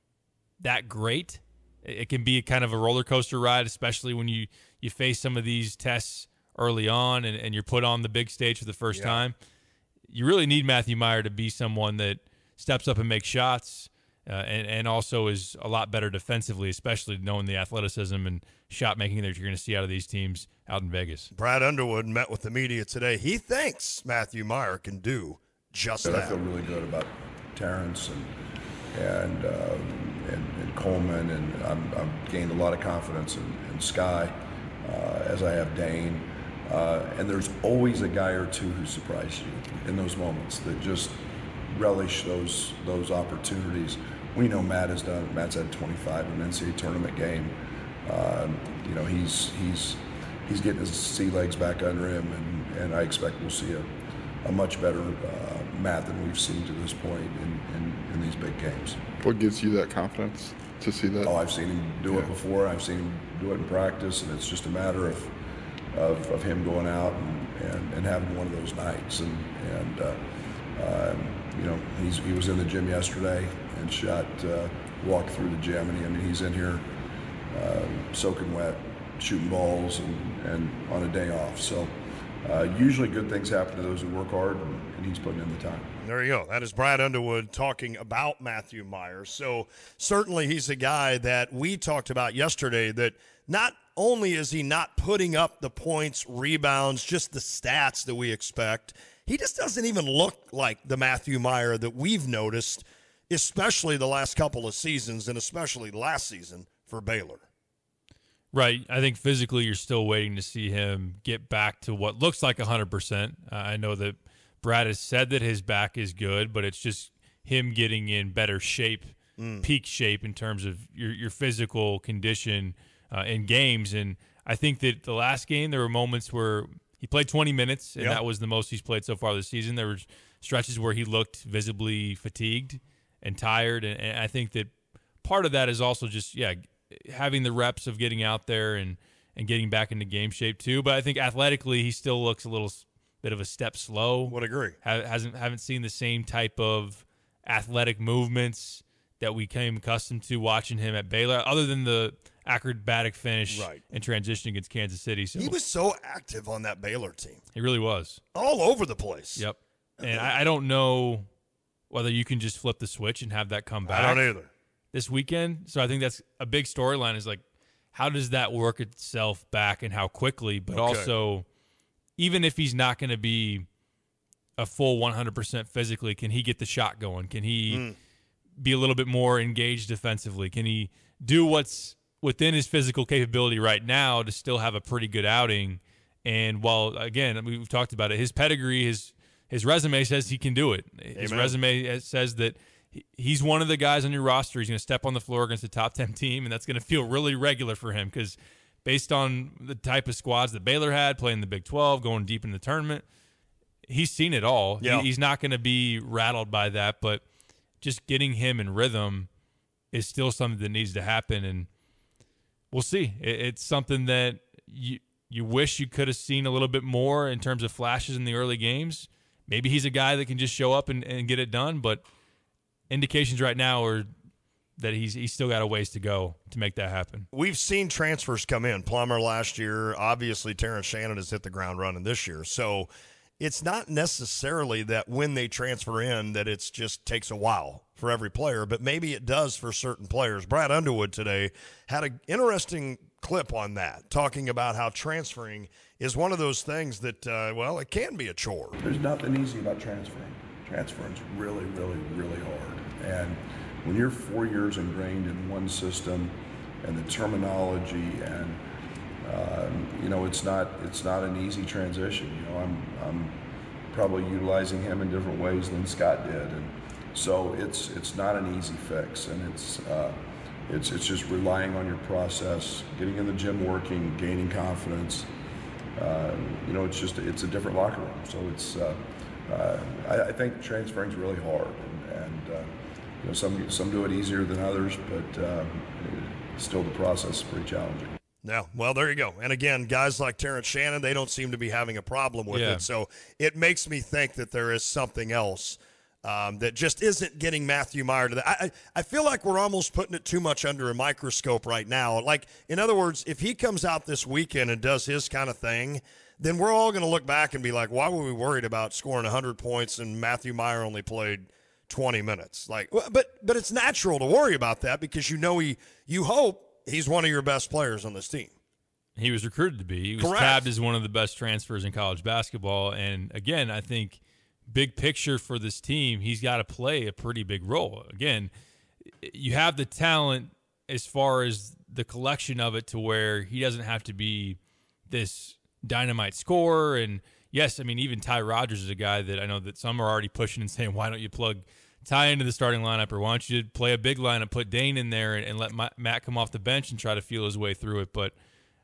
Speaker 3: that great. It can be kind of a roller coaster ride, especially when you, you face some of these tests early on and, and you're put on the big stage for the first yeah. time. You really need Matthew Meyer to be someone that steps up and makes shots, uh, and, and also is a lot better defensively, especially knowing the athleticism and shot making that you're going to see out of these teams out in Vegas.
Speaker 2: Brad Underwood met with the media today. He thinks Matthew Meyer can do just that.
Speaker 5: I feel really good about Terrence and and um, and, and Coleman, and I'm, I've gained a lot of confidence in, in Sky, uh, as I have Dane. Uh, and there's always a guy or two who surprise you in those moments that just relish those those opportunities. We know Matt has done. Matt's had twenty-five in an N C double A tournament game. Um, you know, he's he's he's getting his sea legs back under him, and, and I expect we'll see a, a much better uh, Matt than we've seen to this point in, in, in these big games.
Speaker 1: What gives you that confidence to see that?
Speaker 5: Oh, I've seen him do yeah. it before. I've seen him do it in practice, and it's just a matter of of, of him going out and, and, and having one of those nights. And and uh, um, you know, he's he was in the gym yesterday and shot uh, walked through the gym, and he, I mean he's in here uh, soaking wet, shooting balls, and, and on a day off. So uh, usually good things happen to those who work hard, and, and he's putting in the time.
Speaker 2: There you go. That is Brad Underwood talking about Matthew Meyer. So certainly he's a guy that we talked about yesterday that not only is he not putting up the points, rebounds, just the stats that we expect, he just doesn't even look like the Matthew Meyer that we've noticed, especially the last couple of seasons, and especially last season for Baylor.
Speaker 3: Right. I think physically you're still waiting to see him get back to what looks like one hundred percent. Uh, I know that Brad has said that his back is good, but it's just him getting in better shape, mm. peak shape in terms of your, your physical condition uh, in games. And I think that the last game there were moments where he played twenty minutes, and yep. that was the most he's played so far this season. There were stretches where he looked visibly fatigued and tired, and, and I think that part of that is also just, yeah, having the reps of getting out there and, and getting back into game shape too. But I think athletically he still looks a little bit of a step slow.
Speaker 2: Would agree.
Speaker 3: Ha- hasn't haven't seen the same type of athletic movements that we came accustomed to watching him at Baylor, other than the acrobatic finish
Speaker 2: right.
Speaker 3: and transition against Kansas City. So
Speaker 2: he was so active on that Baylor team.
Speaker 3: He really was.
Speaker 2: All over the place.
Speaker 3: Yep. And I, I don't know whether you can just flip the switch and have that come back.
Speaker 2: I don't either.
Speaker 3: This weekend. So I think that's a big storyline, is like, how does that work itself back and how quickly? But okay. also, even if he's not going to be a full one hundred percent physically, can he get the shot going? Can he mm. be a little bit more engaged defensively? Can he do what's within his physical capability right now to still have a pretty good outing? And while, again, we've talked about it, his pedigree, his his resume says he can do it. His Amen. resume says that he's one of the guys on your roster. He's going to step on the floor against a top ten team, and that's going to feel really regular for him because based on the type of squads that Baylor had, playing the Big twelve, going deep in the tournament, he's seen it all.
Speaker 2: Yeah.
Speaker 3: He, he's not going to be rattled by that, but just getting him in rhythm is still something that needs to happen, and we'll see. It, it's something that you you wish you could have seen a little bit more in terms of flashes in the early games. Maybe he's a guy that can just show up and, and get it done, but indications right now are that he's he's still got a ways to go to make that happen.
Speaker 2: We've seen transfers come in. Plummer last year. Obviously, Terrence Shannon has hit the ground running this year. So it's not necessarily that when they transfer in that it's just takes a while for every player, but maybe it does for certain players. Brad Underwood today had an interesting clip on that, talking about how transferring is one of those things that, uh, well, it can be a chore.
Speaker 5: There's nothing easy about transferring. Transferring's really, really, really hard. And when you're four years ingrained in one system and the terminology and um, you know, it's not it's not an easy transition. You know, I'm I'm probably utilizing him in different ways than Scott did, and so it's it's not an easy fix, and it's uh, it's it's just relying on your process, getting in the gym, working, gaining confidence. Uh, you know, it's just it's a different locker room, so it's. Uh, uh, I, I think transferring is really hard, and, and uh, you know, some some do it easier than others, but um, still the process is pretty challenging.
Speaker 2: Yeah, well, there you go. And again, guys like Terrence Shannon, they don't seem to be having a problem with
Speaker 3: Yeah.
Speaker 2: it. So it makes me think that there is something else um, that just isn't getting Matthew Meyer to that. I, I I feel like we're almost putting it too much under a microscope right now. Like, in other words, if he comes out this weekend and does his kind of thing, then we're all going to look back and be like, why were we worried about scoring one hundred points and Matthew Meyer only played twenty minutes? Like, but but it's natural to worry about that because you know he, you hope he's one of your best players on this team.
Speaker 3: He was recruited to be. He was
Speaker 2: Correct.
Speaker 3: tabbed as one of the best transfers in college basketball. And again, I think big picture for this team, he's got to play a pretty big role. Again, you have the talent as far as the collection of it to where he doesn't have to be this dynamite scorer. And yes, I mean, even Ty Rodgers is a guy that I know that some are already pushing and saying, why don't you plug Ty into the starting lineup, or why don't you play a big lineup, put Dane in there, and, and let Ma- Matt come off the bench and try to feel his way through it. But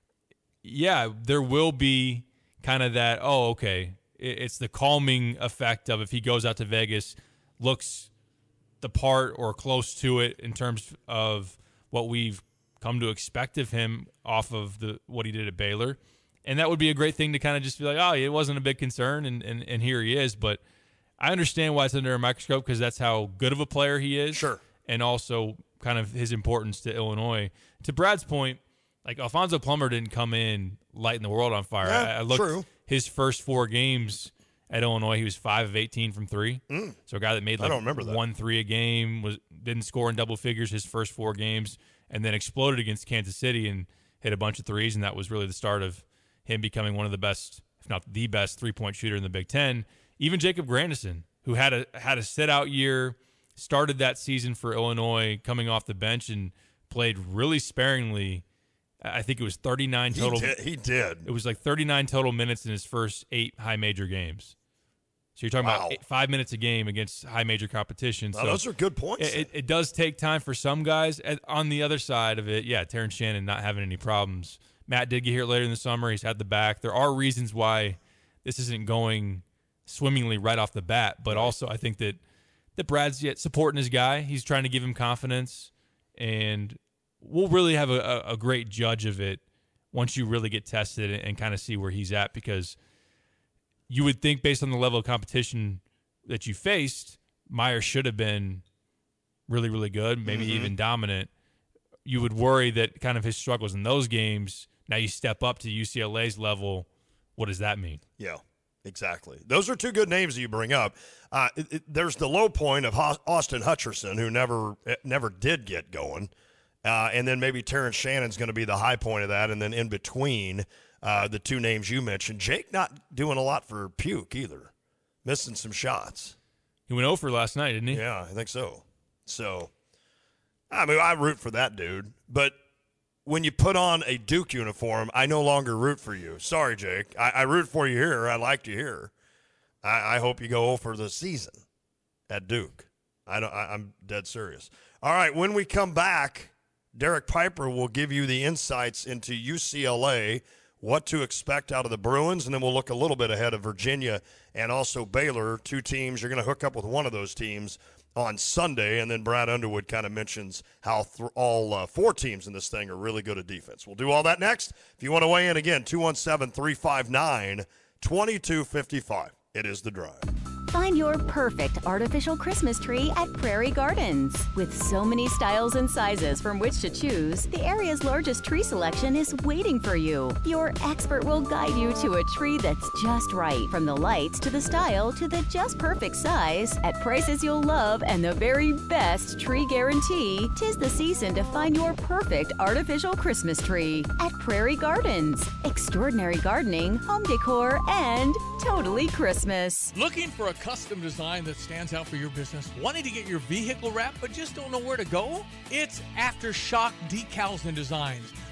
Speaker 3: yeah, there will be kind of that, oh, okay, it, it's the calming effect of if he goes out to Vegas, looks the part or close to it in terms of what we've come to expect of him off of the what he did at Baylor. And that would be a great thing to kind of just be like, oh, it wasn't a big concern, and, and, and here he is. But I understand why it's under a microscope because that's how good of a player he is.
Speaker 2: Sure.
Speaker 3: And also kind of his importance to Illinois. To Brad's point, like Alfonso Plummer didn't come in lighting the world on fire.
Speaker 2: Yeah,
Speaker 3: I, I looked
Speaker 2: true.
Speaker 3: his first four games at Illinois, he was five of eighteen from three.
Speaker 2: Mm.
Speaker 3: So a guy that made
Speaker 2: I
Speaker 3: like
Speaker 2: don't remember that.
Speaker 3: one three a game, was didn't score in double figures his first four games, and then exploded against Kansas City and hit a bunch of threes, and that was really the start of him becoming one of the best, if not the best, three-point shooter in the Big Ten. Even Jacob Grandison, who had a had a sit-out year, started that season for Illinois coming off the bench and played really sparingly. I think it was thirty-nine total.
Speaker 2: He did. He did.
Speaker 3: It was like thirty-nine total minutes in his first eight high major games. So you're talking
Speaker 2: Wow.
Speaker 3: about eight, five minutes a game against high major competition.
Speaker 2: Now,
Speaker 3: So
Speaker 2: those are good points.
Speaker 3: It, it, it does take time for some guys. And on the other side of it, yeah, Terrence Shannon not having any problems. Matt did get here later in the summer. He's had the back. There are reasons why this isn't going swimmingly right off the bat, but also I think that that Brad's yet supporting his guy. He's trying to give him confidence, and we'll really have a, a, a great judge of it once you really get tested and, and kind of see where he's at, because you would think based on the level of competition that you faced, Meyer should have been really, really good, maybe
Speaker 2: Mhm.
Speaker 3: even dominant. You would worry that kind of his struggles in those games, now you step up to U C L A's level. What does that mean?
Speaker 2: Yeah, exactly. Those are two good names that you bring up. Uh, it, it, there's the low point of Ho- Austin Hutcherson, who never never did get going. Uh, and then maybe Terrence Shannon's going to be the high point of that. And then in between, uh, the two names you mentioned, Jake not doing a lot for Puke either, missing some shots.
Speaker 3: He went over last night, didn't he?
Speaker 2: Yeah, I think so. So, I mean, I root for that dude. But when you put on a Duke uniform, I no longer root for you. Sorry, Jake. I, I root for you here. I liked you here. I, I hope you go for the season at Duke. I don't, I, I'm dead serious. All right, when we come back, Derek Piper will give you the insights into U C L A, what to expect out of the Bruins, and then we'll look a little bit ahead of Virginia and also Baylor, two teams. You're going to hook up with one of those teams on Sunday, and then Brad Underwood kind of mentions how th- all uh, four teams in this thing are really good at defense. We'll do all that next. If you want to weigh in, again, two one seven, three five nine, two two five five. It is The Drive.
Speaker 12: Find your perfect artificial Christmas tree at Prairie Gardens. With so many styles and sizes from which to choose, the area's largest tree selection is waiting for you. Your expert will guide you to a tree that's just right. From the lights to the style to the just perfect size, at prices you'll love and the very best tree guarantee, 'tis the season to find your perfect artificial Christmas tree at Prairie Gardens. Extraordinary gardening, home decor, and totally Christmas.
Speaker 10: Looking for a custom design that stands out for your business? Wanting to get your vehicle wrapped but just don't know where to go? It's Aftershock Decals and Designs.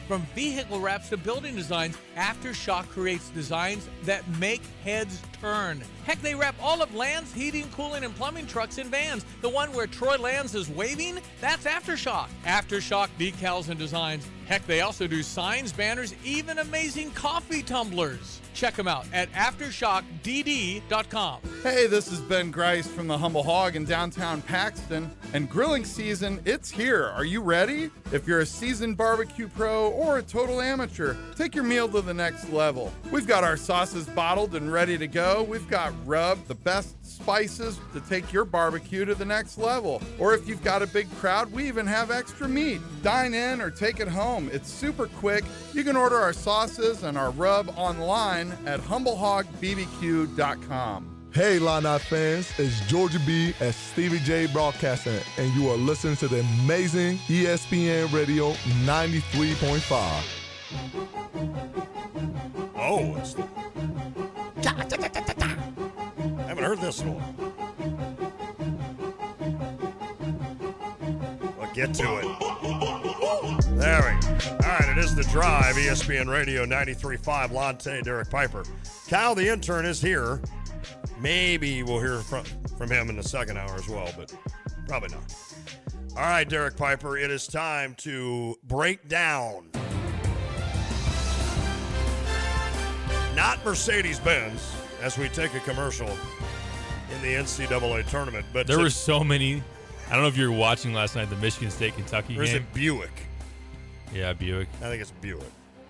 Speaker 10: From vehicle wraps to building designs, Aftershock creates designs that make heads turn. Heck, they wrap all of Land's heating, cooling, and plumbing trucks and vans. The one where Troy Lands is waving, that's Aftershock. Aftershock decals and designs. Heck, they also do signs, banners, even amazing coffee tumblers. Check them out at aftershock d d dot com.
Speaker 4: Hey, this is Ben Grice from the Humble Hog in downtown Paxton, and grilling season, it's here. Are you ready? If you're a seasoned barbecue pro or a total amateur, take your meal to the next level. We've got our sauces bottled and ready to go. We've got Rub, the best spices to take your barbecue to the next level. Or if you've got a big crowd, we even have extra meat. Dine in or take it home. It's super quick. You can order our sauces and our rub online at humble hog b b q dot com.
Speaker 22: Hey, Illini fans, it's Georgia B at Stevie J Broadcasting, and you are listening to the amazing E S P N Radio ninety-three point five.
Speaker 2: Oh, it's the... I haven't heard this one. Well, get to it. There we go. All right, it is The Drive, E S P N Radio ninety-three point five. Lonte, Derek Piper. Kyle, the intern, is here. Maybe we'll hear from, from him in the second hour as well, but probably not. All right, Derek Piper, it is time to break down. Not Mercedes-Benz, as we take a commercial in the N C double A tournament. But
Speaker 3: there
Speaker 2: to,
Speaker 3: were so many. I don't know if you were watching last night, the Michigan State-Kentucky game.
Speaker 2: Or is it Buick?
Speaker 3: Yeah, Buick.
Speaker 2: I think it's Buick.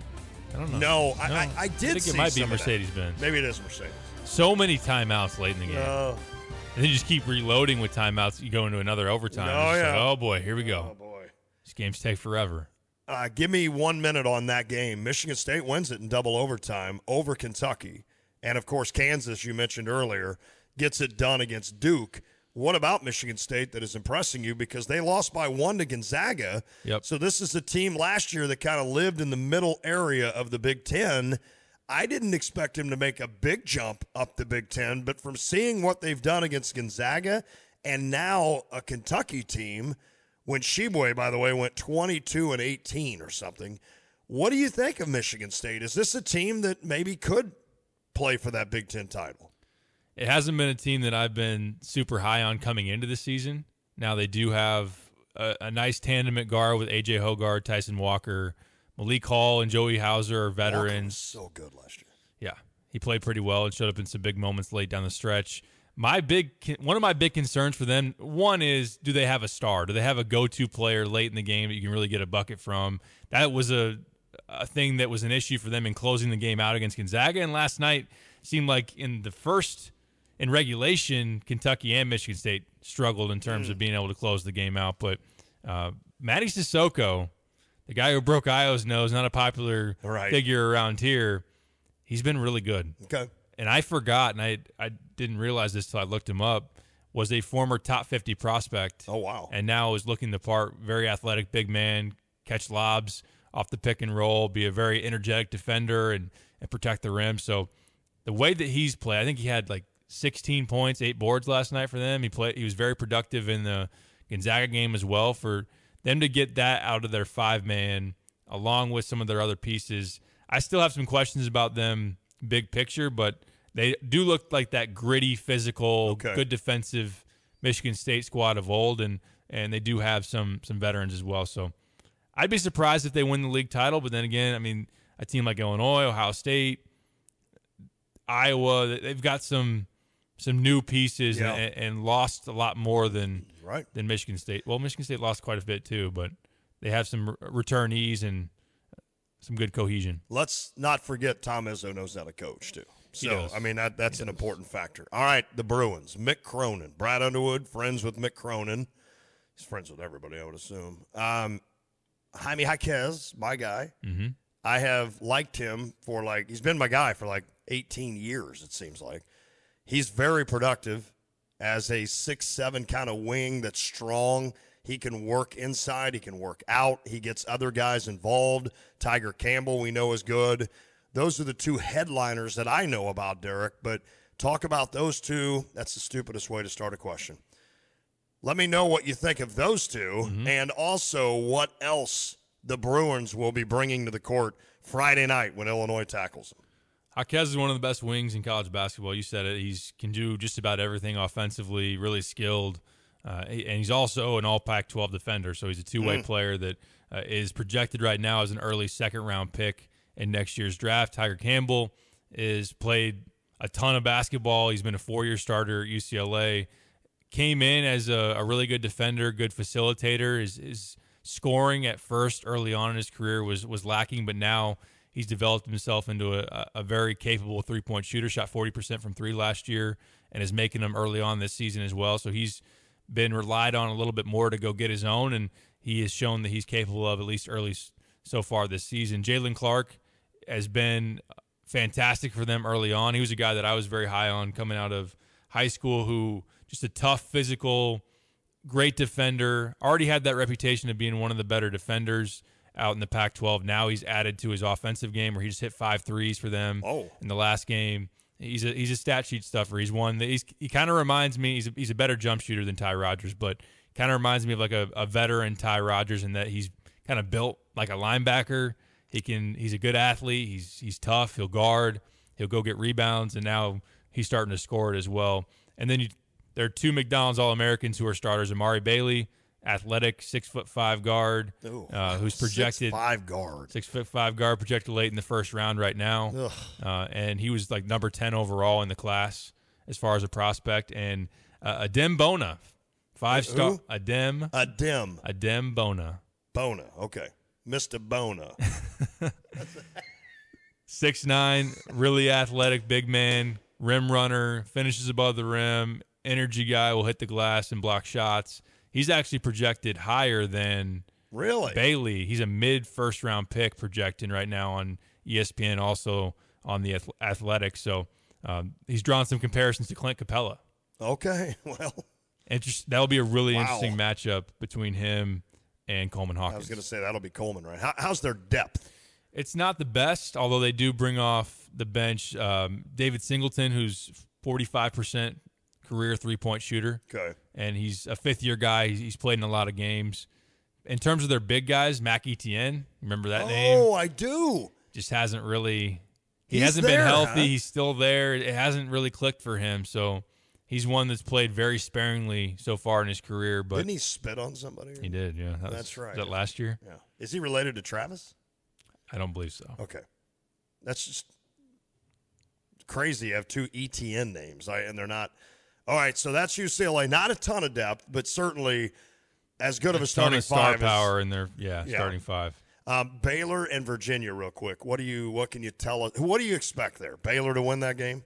Speaker 3: I don't know.
Speaker 2: No,
Speaker 3: no
Speaker 2: I, I, I did
Speaker 3: I think
Speaker 2: see
Speaker 3: it might be
Speaker 2: some of that.
Speaker 3: Mercedes-Benz.
Speaker 2: Maybe it is Mercedes.
Speaker 3: So many timeouts late in the game.
Speaker 2: No.
Speaker 3: And then you just keep reloading with timeouts. You go into another overtime.
Speaker 2: Oh,
Speaker 3: It's
Speaker 2: yeah.
Speaker 3: like, oh, boy, here we go.
Speaker 2: Oh, boy.
Speaker 3: These games take forever.
Speaker 2: Uh, give me one minute on that game. Michigan State wins it in double overtime over Kentucky. And, of course, Kansas, you mentioned earlier, gets it done against Duke. What about Michigan State that is impressing you? Because they lost by one to Gonzaga.
Speaker 3: Yep.
Speaker 2: So this is a team last year that kind of lived in the middle area of the Big Ten. I didn't expect him to make a big jump up the Big Ten, but from seeing what they've done against Gonzaga and now a Kentucky team, when Sheboy, by the way, went twenty-two and eighteen or something, what do you think of Michigan State? Is this a team that maybe could play for that Big Ten title?
Speaker 3: It hasn't been a team that I've been super high on coming into the season. Now they do have a, a nice tandem at guard with A J Hogarth, Tyson Walker. Malik Hall and Joey Hauser are veterans.
Speaker 2: Walker was so good last year.
Speaker 3: Yeah, he played pretty well and showed up in some big moments late down the stretch. My big, one of my big concerns for them, one is, do they have a star? Do they have a go-to player late in the game that you can really get a bucket from? That was a, a thing that was an issue for them in closing the game out against Gonzaga. And last night seemed like in the first, in regulation, Kentucky and Michigan State struggled in terms
Speaker 2: Mm.
Speaker 3: of being able to close the game out. But uh, Matty Sissoko, the guy who broke Io's nose, not a popular
Speaker 2: Right.
Speaker 3: figure around here, he's been really good.
Speaker 2: Okay.
Speaker 3: And I forgot, and I I didn't realize this till I looked him up, was a former top fifty prospect.
Speaker 2: Oh, wow.
Speaker 3: And now is looking the part, very athletic, big man, catch lobs off the pick and roll, be a very energetic defender and, and protect the rim. So the way that he's played, I think he had like sixteen points, eight boards last night for them. He played. He was very productive in the Gonzaga game as well. For them to get that out of their five-man along with some of their other pieces, I still have some questions about them big picture, but they do look like that gritty, physical,
Speaker 2: Okay.
Speaker 3: good defensive Michigan State squad of old, and and they do have some some veterans as well. So I'd be surprised if they win the league title, but then again, I mean, a team like Illinois, Ohio State, Iowa, they've got some some new pieces
Speaker 2: Yeah.
Speaker 3: and, and lost a lot more than
Speaker 2: Right.
Speaker 3: than Michigan State. Well, Michigan State lost quite a bit too, but they have some re- returnees and some good cohesion.
Speaker 2: Let's not forget Tom Izzo knows how to coach, too.
Speaker 3: He
Speaker 2: So,
Speaker 3: does.
Speaker 2: I mean, that that's an important factor. All right, the Bruins. Mick Cronin. Brad Underwood, friends with Mick Cronin. He's friends with everybody, I would assume. Um, Jaime Jaquez, my guy.
Speaker 3: Mm-hmm.
Speaker 2: I have liked him for like, he's been my guy for like eighteen years, it seems like. He's very productive as a six seven kind of wing that's strong. He can work inside. He can work out. He gets other guys involved. Tiger Campbell, we know, is good. Those are the two headliners that I know about, Derek. But talk about those two. That's the stupidest way to start a question. Let me know what you think of those two,
Speaker 3: Mm-hmm.
Speaker 2: and also what else the Bruins will be bringing to the court Friday night when Illinois tackles them.
Speaker 3: Jaquez is one of the best wings in college basketball. You said it. He can do just about everything offensively, really skilled. Uh, and he's also an all Pac twelve defender, so he's a two-way mm. player that uh, is projected right now as an early second-round pick in next year's draft. Tiger Campbell is played a ton of basketball. He's been a four-year starter at U C L A. Came in as a, a really good defender, good facilitator. His, his scoring at first, early on in his career, was was lacking, but now he's developed himself into a, a very capable three-point shooter. Shot forty percent from three last year and is making them early on this season as well. So he's been relied on a little bit more to go get his own, and he has shown that he's capable of, at least early so far this season. Jalen Clark has been fantastic for them early on. He was a guy that I was very high on coming out of high school, who just a tough, physical, great defender. Already had that reputation of being one of the better defenders out in the Pac twelve. Now he's added to his offensive game where he just hit five threes for them
Speaker 2: oh.
Speaker 3: in the last game. He's a he's a stat sheet stuffer. He's one that he's, he kind of reminds me. He's a, he's a better jump shooter than Ty Rodgers, but kind of reminds me of like a, a veteran Ty Rodgers in that he's kind of built like a linebacker. He can he's a good athlete. He's he's tough. He'll guard. He'll go get rebounds, and now he's starting to score it as well. And then you, there are two McDonald's All-Americans who are starters: Amari Bailey, athletic, six foot five guard,
Speaker 2: Ooh,
Speaker 3: uh, who's projected
Speaker 2: six five guard,
Speaker 3: six foot five guard, projected late in the first round right now, uh, and he was like number ten overall in the class as far as a prospect. And uh, Adem Bona, five star,
Speaker 2: Who?
Speaker 3: Adem,
Speaker 2: Adem,
Speaker 3: Adem Bona,
Speaker 2: Bona, okay, Mister Bona,
Speaker 3: six nine, really athletic, big man, rim runner, finishes above the rim, energy guy, will hit the glass and block shots. He's actually projected higher than
Speaker 2: really
Speaker 3: Bailey. He's a mid first round pick projecting right now on E S P N, also on the Athletic. So um, he's drawn some comparisons to Clint Capella.
Speaker 2: Okay, well,
Speaker 3: Interest, that'll be a really
Speaker 2: wow.
Speaker 3: interesting matchup between him and Coleman Hawkins.
Speaker 2: I was going to say that'll be Coleman, right? How, how's their depth?
Speaker 3: It's not the best, although they do bring off the bench um, David Singleton, who's forty-five percent career three-point shooter.
Speaker 2: Okay.
Speaker 3: And he's a fifth-year guy. He's played in a lot of games. In terms of their big guys, Mac Etienne, remember that
Speaker 2: oh,
Speaker 3: name?
Speaker 2: Oh, I do.
Speaker 3: Just hasn't really – he
Speaker 2: He's
Speaker 3: hasn't
Speaker 2: there,
Speaker 3: been healthy.
Speaker 2: huh?
Speaker 3: He's still there. It hasn't really clicked for him. So he's one that's played very sparingly so far in his career. But
Speaker 2: Didn't he spit on somebody?
Speaker 3: He did, yeah. That
Speaker 2: That's
Speaker 3: was,
Speaker 2: right.
Speaker 3: Was that last year?
Speaker 2: Yeah. Is he related to Travis?
Speaker 3: I don't believe so.
Speaker 2: Okay. That's just crazy. You have two E T N names, I, and they're not – all right, so that's U C L A. Not a ton of depth, but certainly as good of a starting
Speaker 3: star
Speaker 2: five.
Speaker 3: power
Speaker 2: as,
Speaker 3: in their yeah,
Speaker 2: yeah.
Speaker 3: starting five.
Speaker 2: Um, Baylor and Virginia, real quick. What do you what can you tell us? What do you expect there? Baylor to win that game?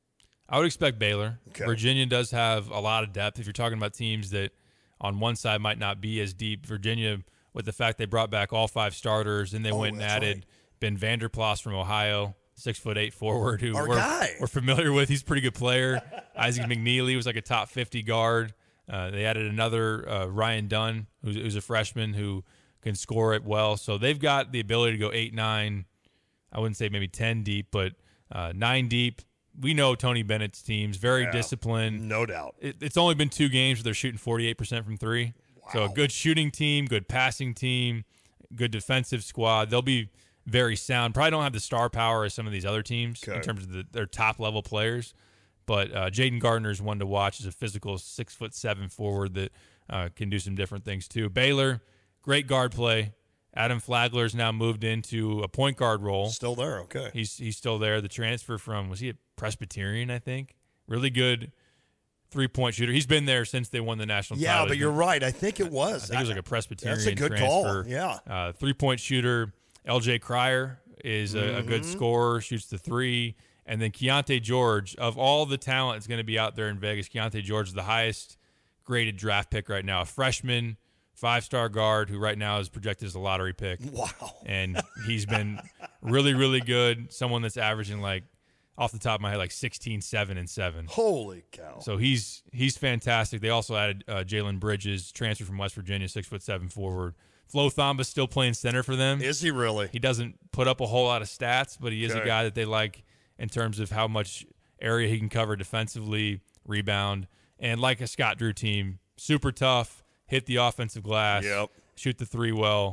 Speaker 3: I would expect Baylor.
Speaker 2: Okay.
Speaker 3: Virginia does have a lot of depth. If you're talking about teams that on one side might not be as deep, Virginia, with the fact they brought back all five starters and they
Speaker 2: Oh,
Speaker 3: went and
Speaker 2: that's
Speaker 3: added
Speaker 2: right.
Speaker 3: Ben Vanderplas from Ohio. Six foot eight forward who
Speaker 2: Our
Speaker 3: we're,
Speaker 2: guy.
Speaker 3: we're familiar with. He's a pretty good player. Isaac McNeely was like a top fifty guard. Uh, they added another uh, Ryan Dunn, who's, who's a freshman who can score it well. So they've got the ability to go eight, nine. I wouldn't say maybe ten deep, but uh, nine deep. We know Tony Bennett's teams, very
Speaker 2: Yeah,
Speaker 3: disciplined.
Speaker 2: no doubt.
Speaker 3: It, it's only been two games where they're shooting forty-eight percent from three. Wow. So a good shooting team, good passing team, good defensive squad. They'll be very sound. Probably don't have the star power as some of these other teams
Speaker 2: Okay.
Speaker 3: in terms of the, their top level players. But uh, Jaden Gardner is one to watch. He's a physical six foot seven forward that uh, can do some different things too. Baylor, great guard play. Adam Flagler's now moved into a point guard role.
Speaker 2: Still there, okay.
Speaker 3: He's he's still there. The transfer from, was he a Presbyterian, I think? Really good three-point shooter. He's been there since they won the national
Speaker 2: Yeah,
Speaker 3: title.
Speaker 2: but you're right. I think it was.
Speaker 3: I think it was like a Presbyterian
Speaker 2: That's a good
Speaker 3: transfer.
Speaker 2: call, yeah.
Speaker 3: Uh, three-point shooter. L J Cryer is a,
Speaker 2: Mm-hmm.
Speaker 3: a good scorer, shoots the three. And then Keontae George, of all the talent that's going to be out there in Vegas, Keontae George is the highest graded draft pick right now. A freshman, five-star guard who right now is projected as a lottery pick.
Speaker 2: Wow.
Speaker 3: And he's been really, really good. Someone that's averaging, like, off the top of my head, like sixteen, seven, and seven.
Speaker 2: Holy cow.
Speaker 3: So he's he's fantastic. They also added uh, Jalen Bridges, transfer from West Virginia, six foot seven forward. Flo Thomba's still playing center for them.
Speaker 2: Is he really?
Speaker 3: He doesn't put up a whole lot of stats, but he is
Speaker 2: Okay.
Speaker 3: a guy that they like in terms of how much area he can cover defensively, rebound, and like a Scott Drew team, super tough, hit the offensive glass,
Speaker 2: Yep.
Speaker 3: shoot the three well.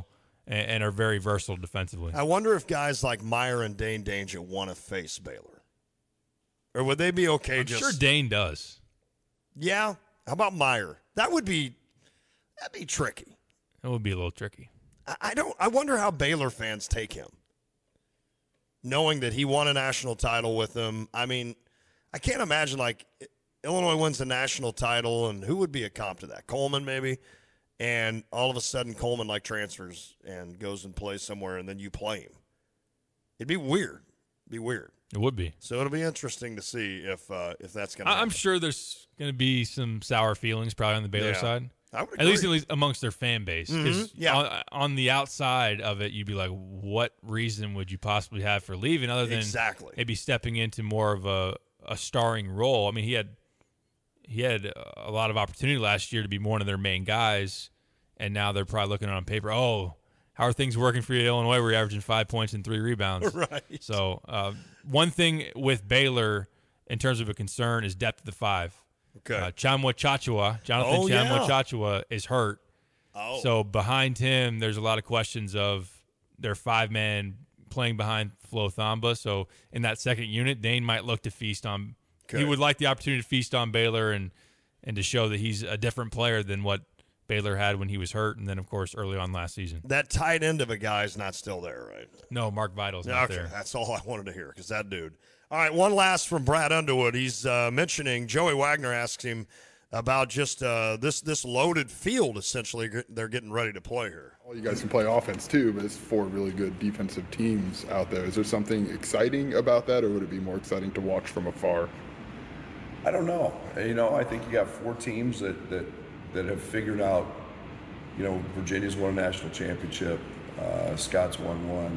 Speaker 3: and, and are very versatile defensively.
Speaker 2: I wonder if guys like Meyer and Dane Danger want to face Baylor. Or would they be okay
Speaker 3: I'm
Speaker 2: just...
Speaker 3: sure Dane does.
Speaker 2: Yeah? How about Meyer? That would be... That'd be tricky.
Speaker 3: It would be a little tricky.
Speaker 2: I, I don't... I wonder how Baylor fans take him. Knowing that he won a national title with them. I mean, I can't imagine, like, Illinois wins the national title, and who would be a comp to that? Coleman, maybe? And all of a sudden, Coleman, like, transfers and goes and plays somewhere, and then you play him. It'd be weird. It'd be weird.
Speaker 3: It would be.
Speaker 2: So it'll be interesting to see if uh, if that's going to
Speaker 3: I-
Speaker 2: happen.
Speaker 3: I'm sure there's going to be some sour feelings probably on the Baylor
Speaker 2: Yeah.
Speaker 3: side.
Speaker 2: I would
Speaker 3: At least,
Speaker 2: agree.
Speaker 3: at least amongst their fan base. 'Cause
Speaker 2: Mhm. Yeah.
Speaker 3: on, on the outside of it, you'd be like, what reason would you possibly have for leaving other than
Speaker 2: Exactly.
Speaker 3: maybe stepping into more of a, a starring role? I mean, he had he had a lot of opportunity last year to be one of their main guys, and now they're probably looking on paper, oh, how are things working for you at Illinois? We're averaging five points and three rebounds.
Speaker 2: Right.
Speaker 3: So uh, one thing with Baylor in terms of a concern is depth of the five.
Speaker 2: Okay.
Speaker 3: Uh, Chamwa Chachua, Jonathan
Speaker 2: Oh,
Speaker 3: Chamwa
Speaker 2: yeah.
Speaker 3: Chachua is hurt.
Speaker 2: Oh.
Speaker 3: So behind him, there's a lot of questions of their five-man playing behind Flo Thamba. So in that second unit, Dane might look to feast on
Speaker 2: Okay.
Speaker 3: He would like the opportunity to feast on Baylor and, and to show that he's a different player than what Baylor had when he was hurt and then, of course, early on last season.
Speaker 2: That tight end of a guy is not still there, right?
Speaker 3: No, Mark Vital's not
Speaker 2: okay,
Speaker 3: there.
Speaker 2: that's all I wanted to hear because that dude. All right, one last from Brad Underwood. He's uh, mentioning Joey Wagner asks him about just uh, this this loaded field. Essentially, they're getting ready to play here.
Speaker 1: Well, you guys can play offense too, but it's four really good defensive teams out there. Is there something exciting about that, or would it be more exciting to watch from afar?
Speaker 5: I don't know. You know, I think you got four teams that that, that have figured out. You know, Virginia's won a national championship. Uh, Scott's won one.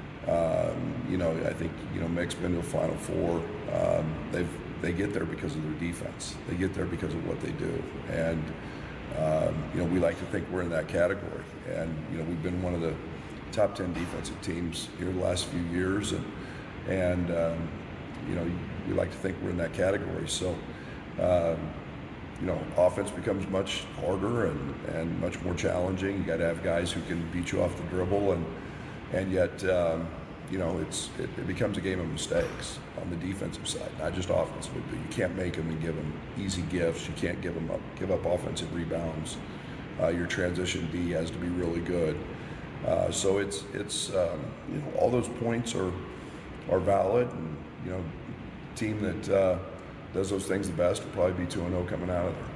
Speaker 5: Um, you know, I think you know Mick's been to a Final Four. Um, they've they get there because of their defense. They get there because of what they do, and um, you know we like to think we're in that category. And you know we've been one of the top ten defensive teams here the last few years, and and um, you know we like to think we're in that category. So. Um, You know, offense becomes much harder and, and much more challenging. You got to have guys who can beat you off the dribble, and and yet, um, you know, it's it, it becomes a game of mistakes on the defensive side, not just offensively. But you can't make them and give them easy gifts. You can't give them up, give up offensive rebounds. Uh, your transition D has to be really good. Uh, so it's it's um, you know all those points are are valid, and you know, team that. Uh, does those things the best will probably be two and oh coming out of there.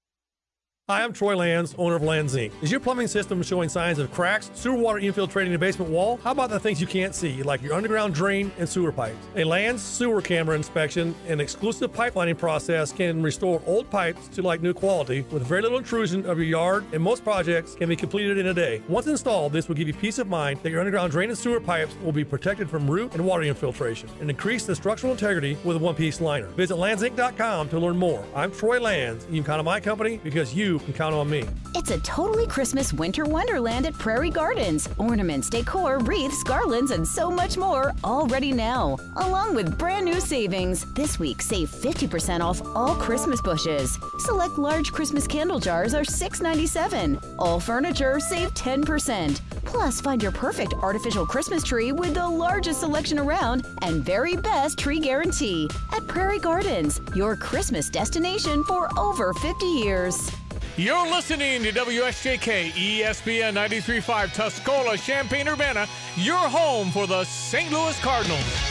Speaker 6: Hi, I'm Troy Lands, owner of Lands Incorporated. Is your plumbing system showing signs of cracks, sewer water infiltrating the basement wall? How about the things you can't see, like your underground drain and sewer pipes? A Lands sewer camera inspection and exclusive pipelining process can restore old pipes to like new quality with very little intrusion of your yard, and most projects can be completed in a day. Once installed, this will give you peace of mind that your underground drain and sewer pipes will be protected from root and water infiltration and increase the structural integrity with a one-piece liner. Visit lands inc dot com to learn more. I'm Troy Lands. You can count on my company because you can count on me.
Speaker 12: It's a totally Christmas winter wonderland at Prairie Gardens. Ornaments, decor, wreaths, garlands, and so much more all ready now, along with brand new savings. This week, save fifty percent off all Christmas bushes. Select large Christmas candle jars are six ninety-seven. All furniture, save ten percent. Plus, find your perfect artificial Christmas tree with the largest selection around and very best tree guarantee at Prairie Gardens, your Christmas destination for over fifty years.
Speaker 10: You're listening to W S J K E S P N ninety-three point five Tuscola, Champaign-Urbana, your home for the Saint Louis Cardinals.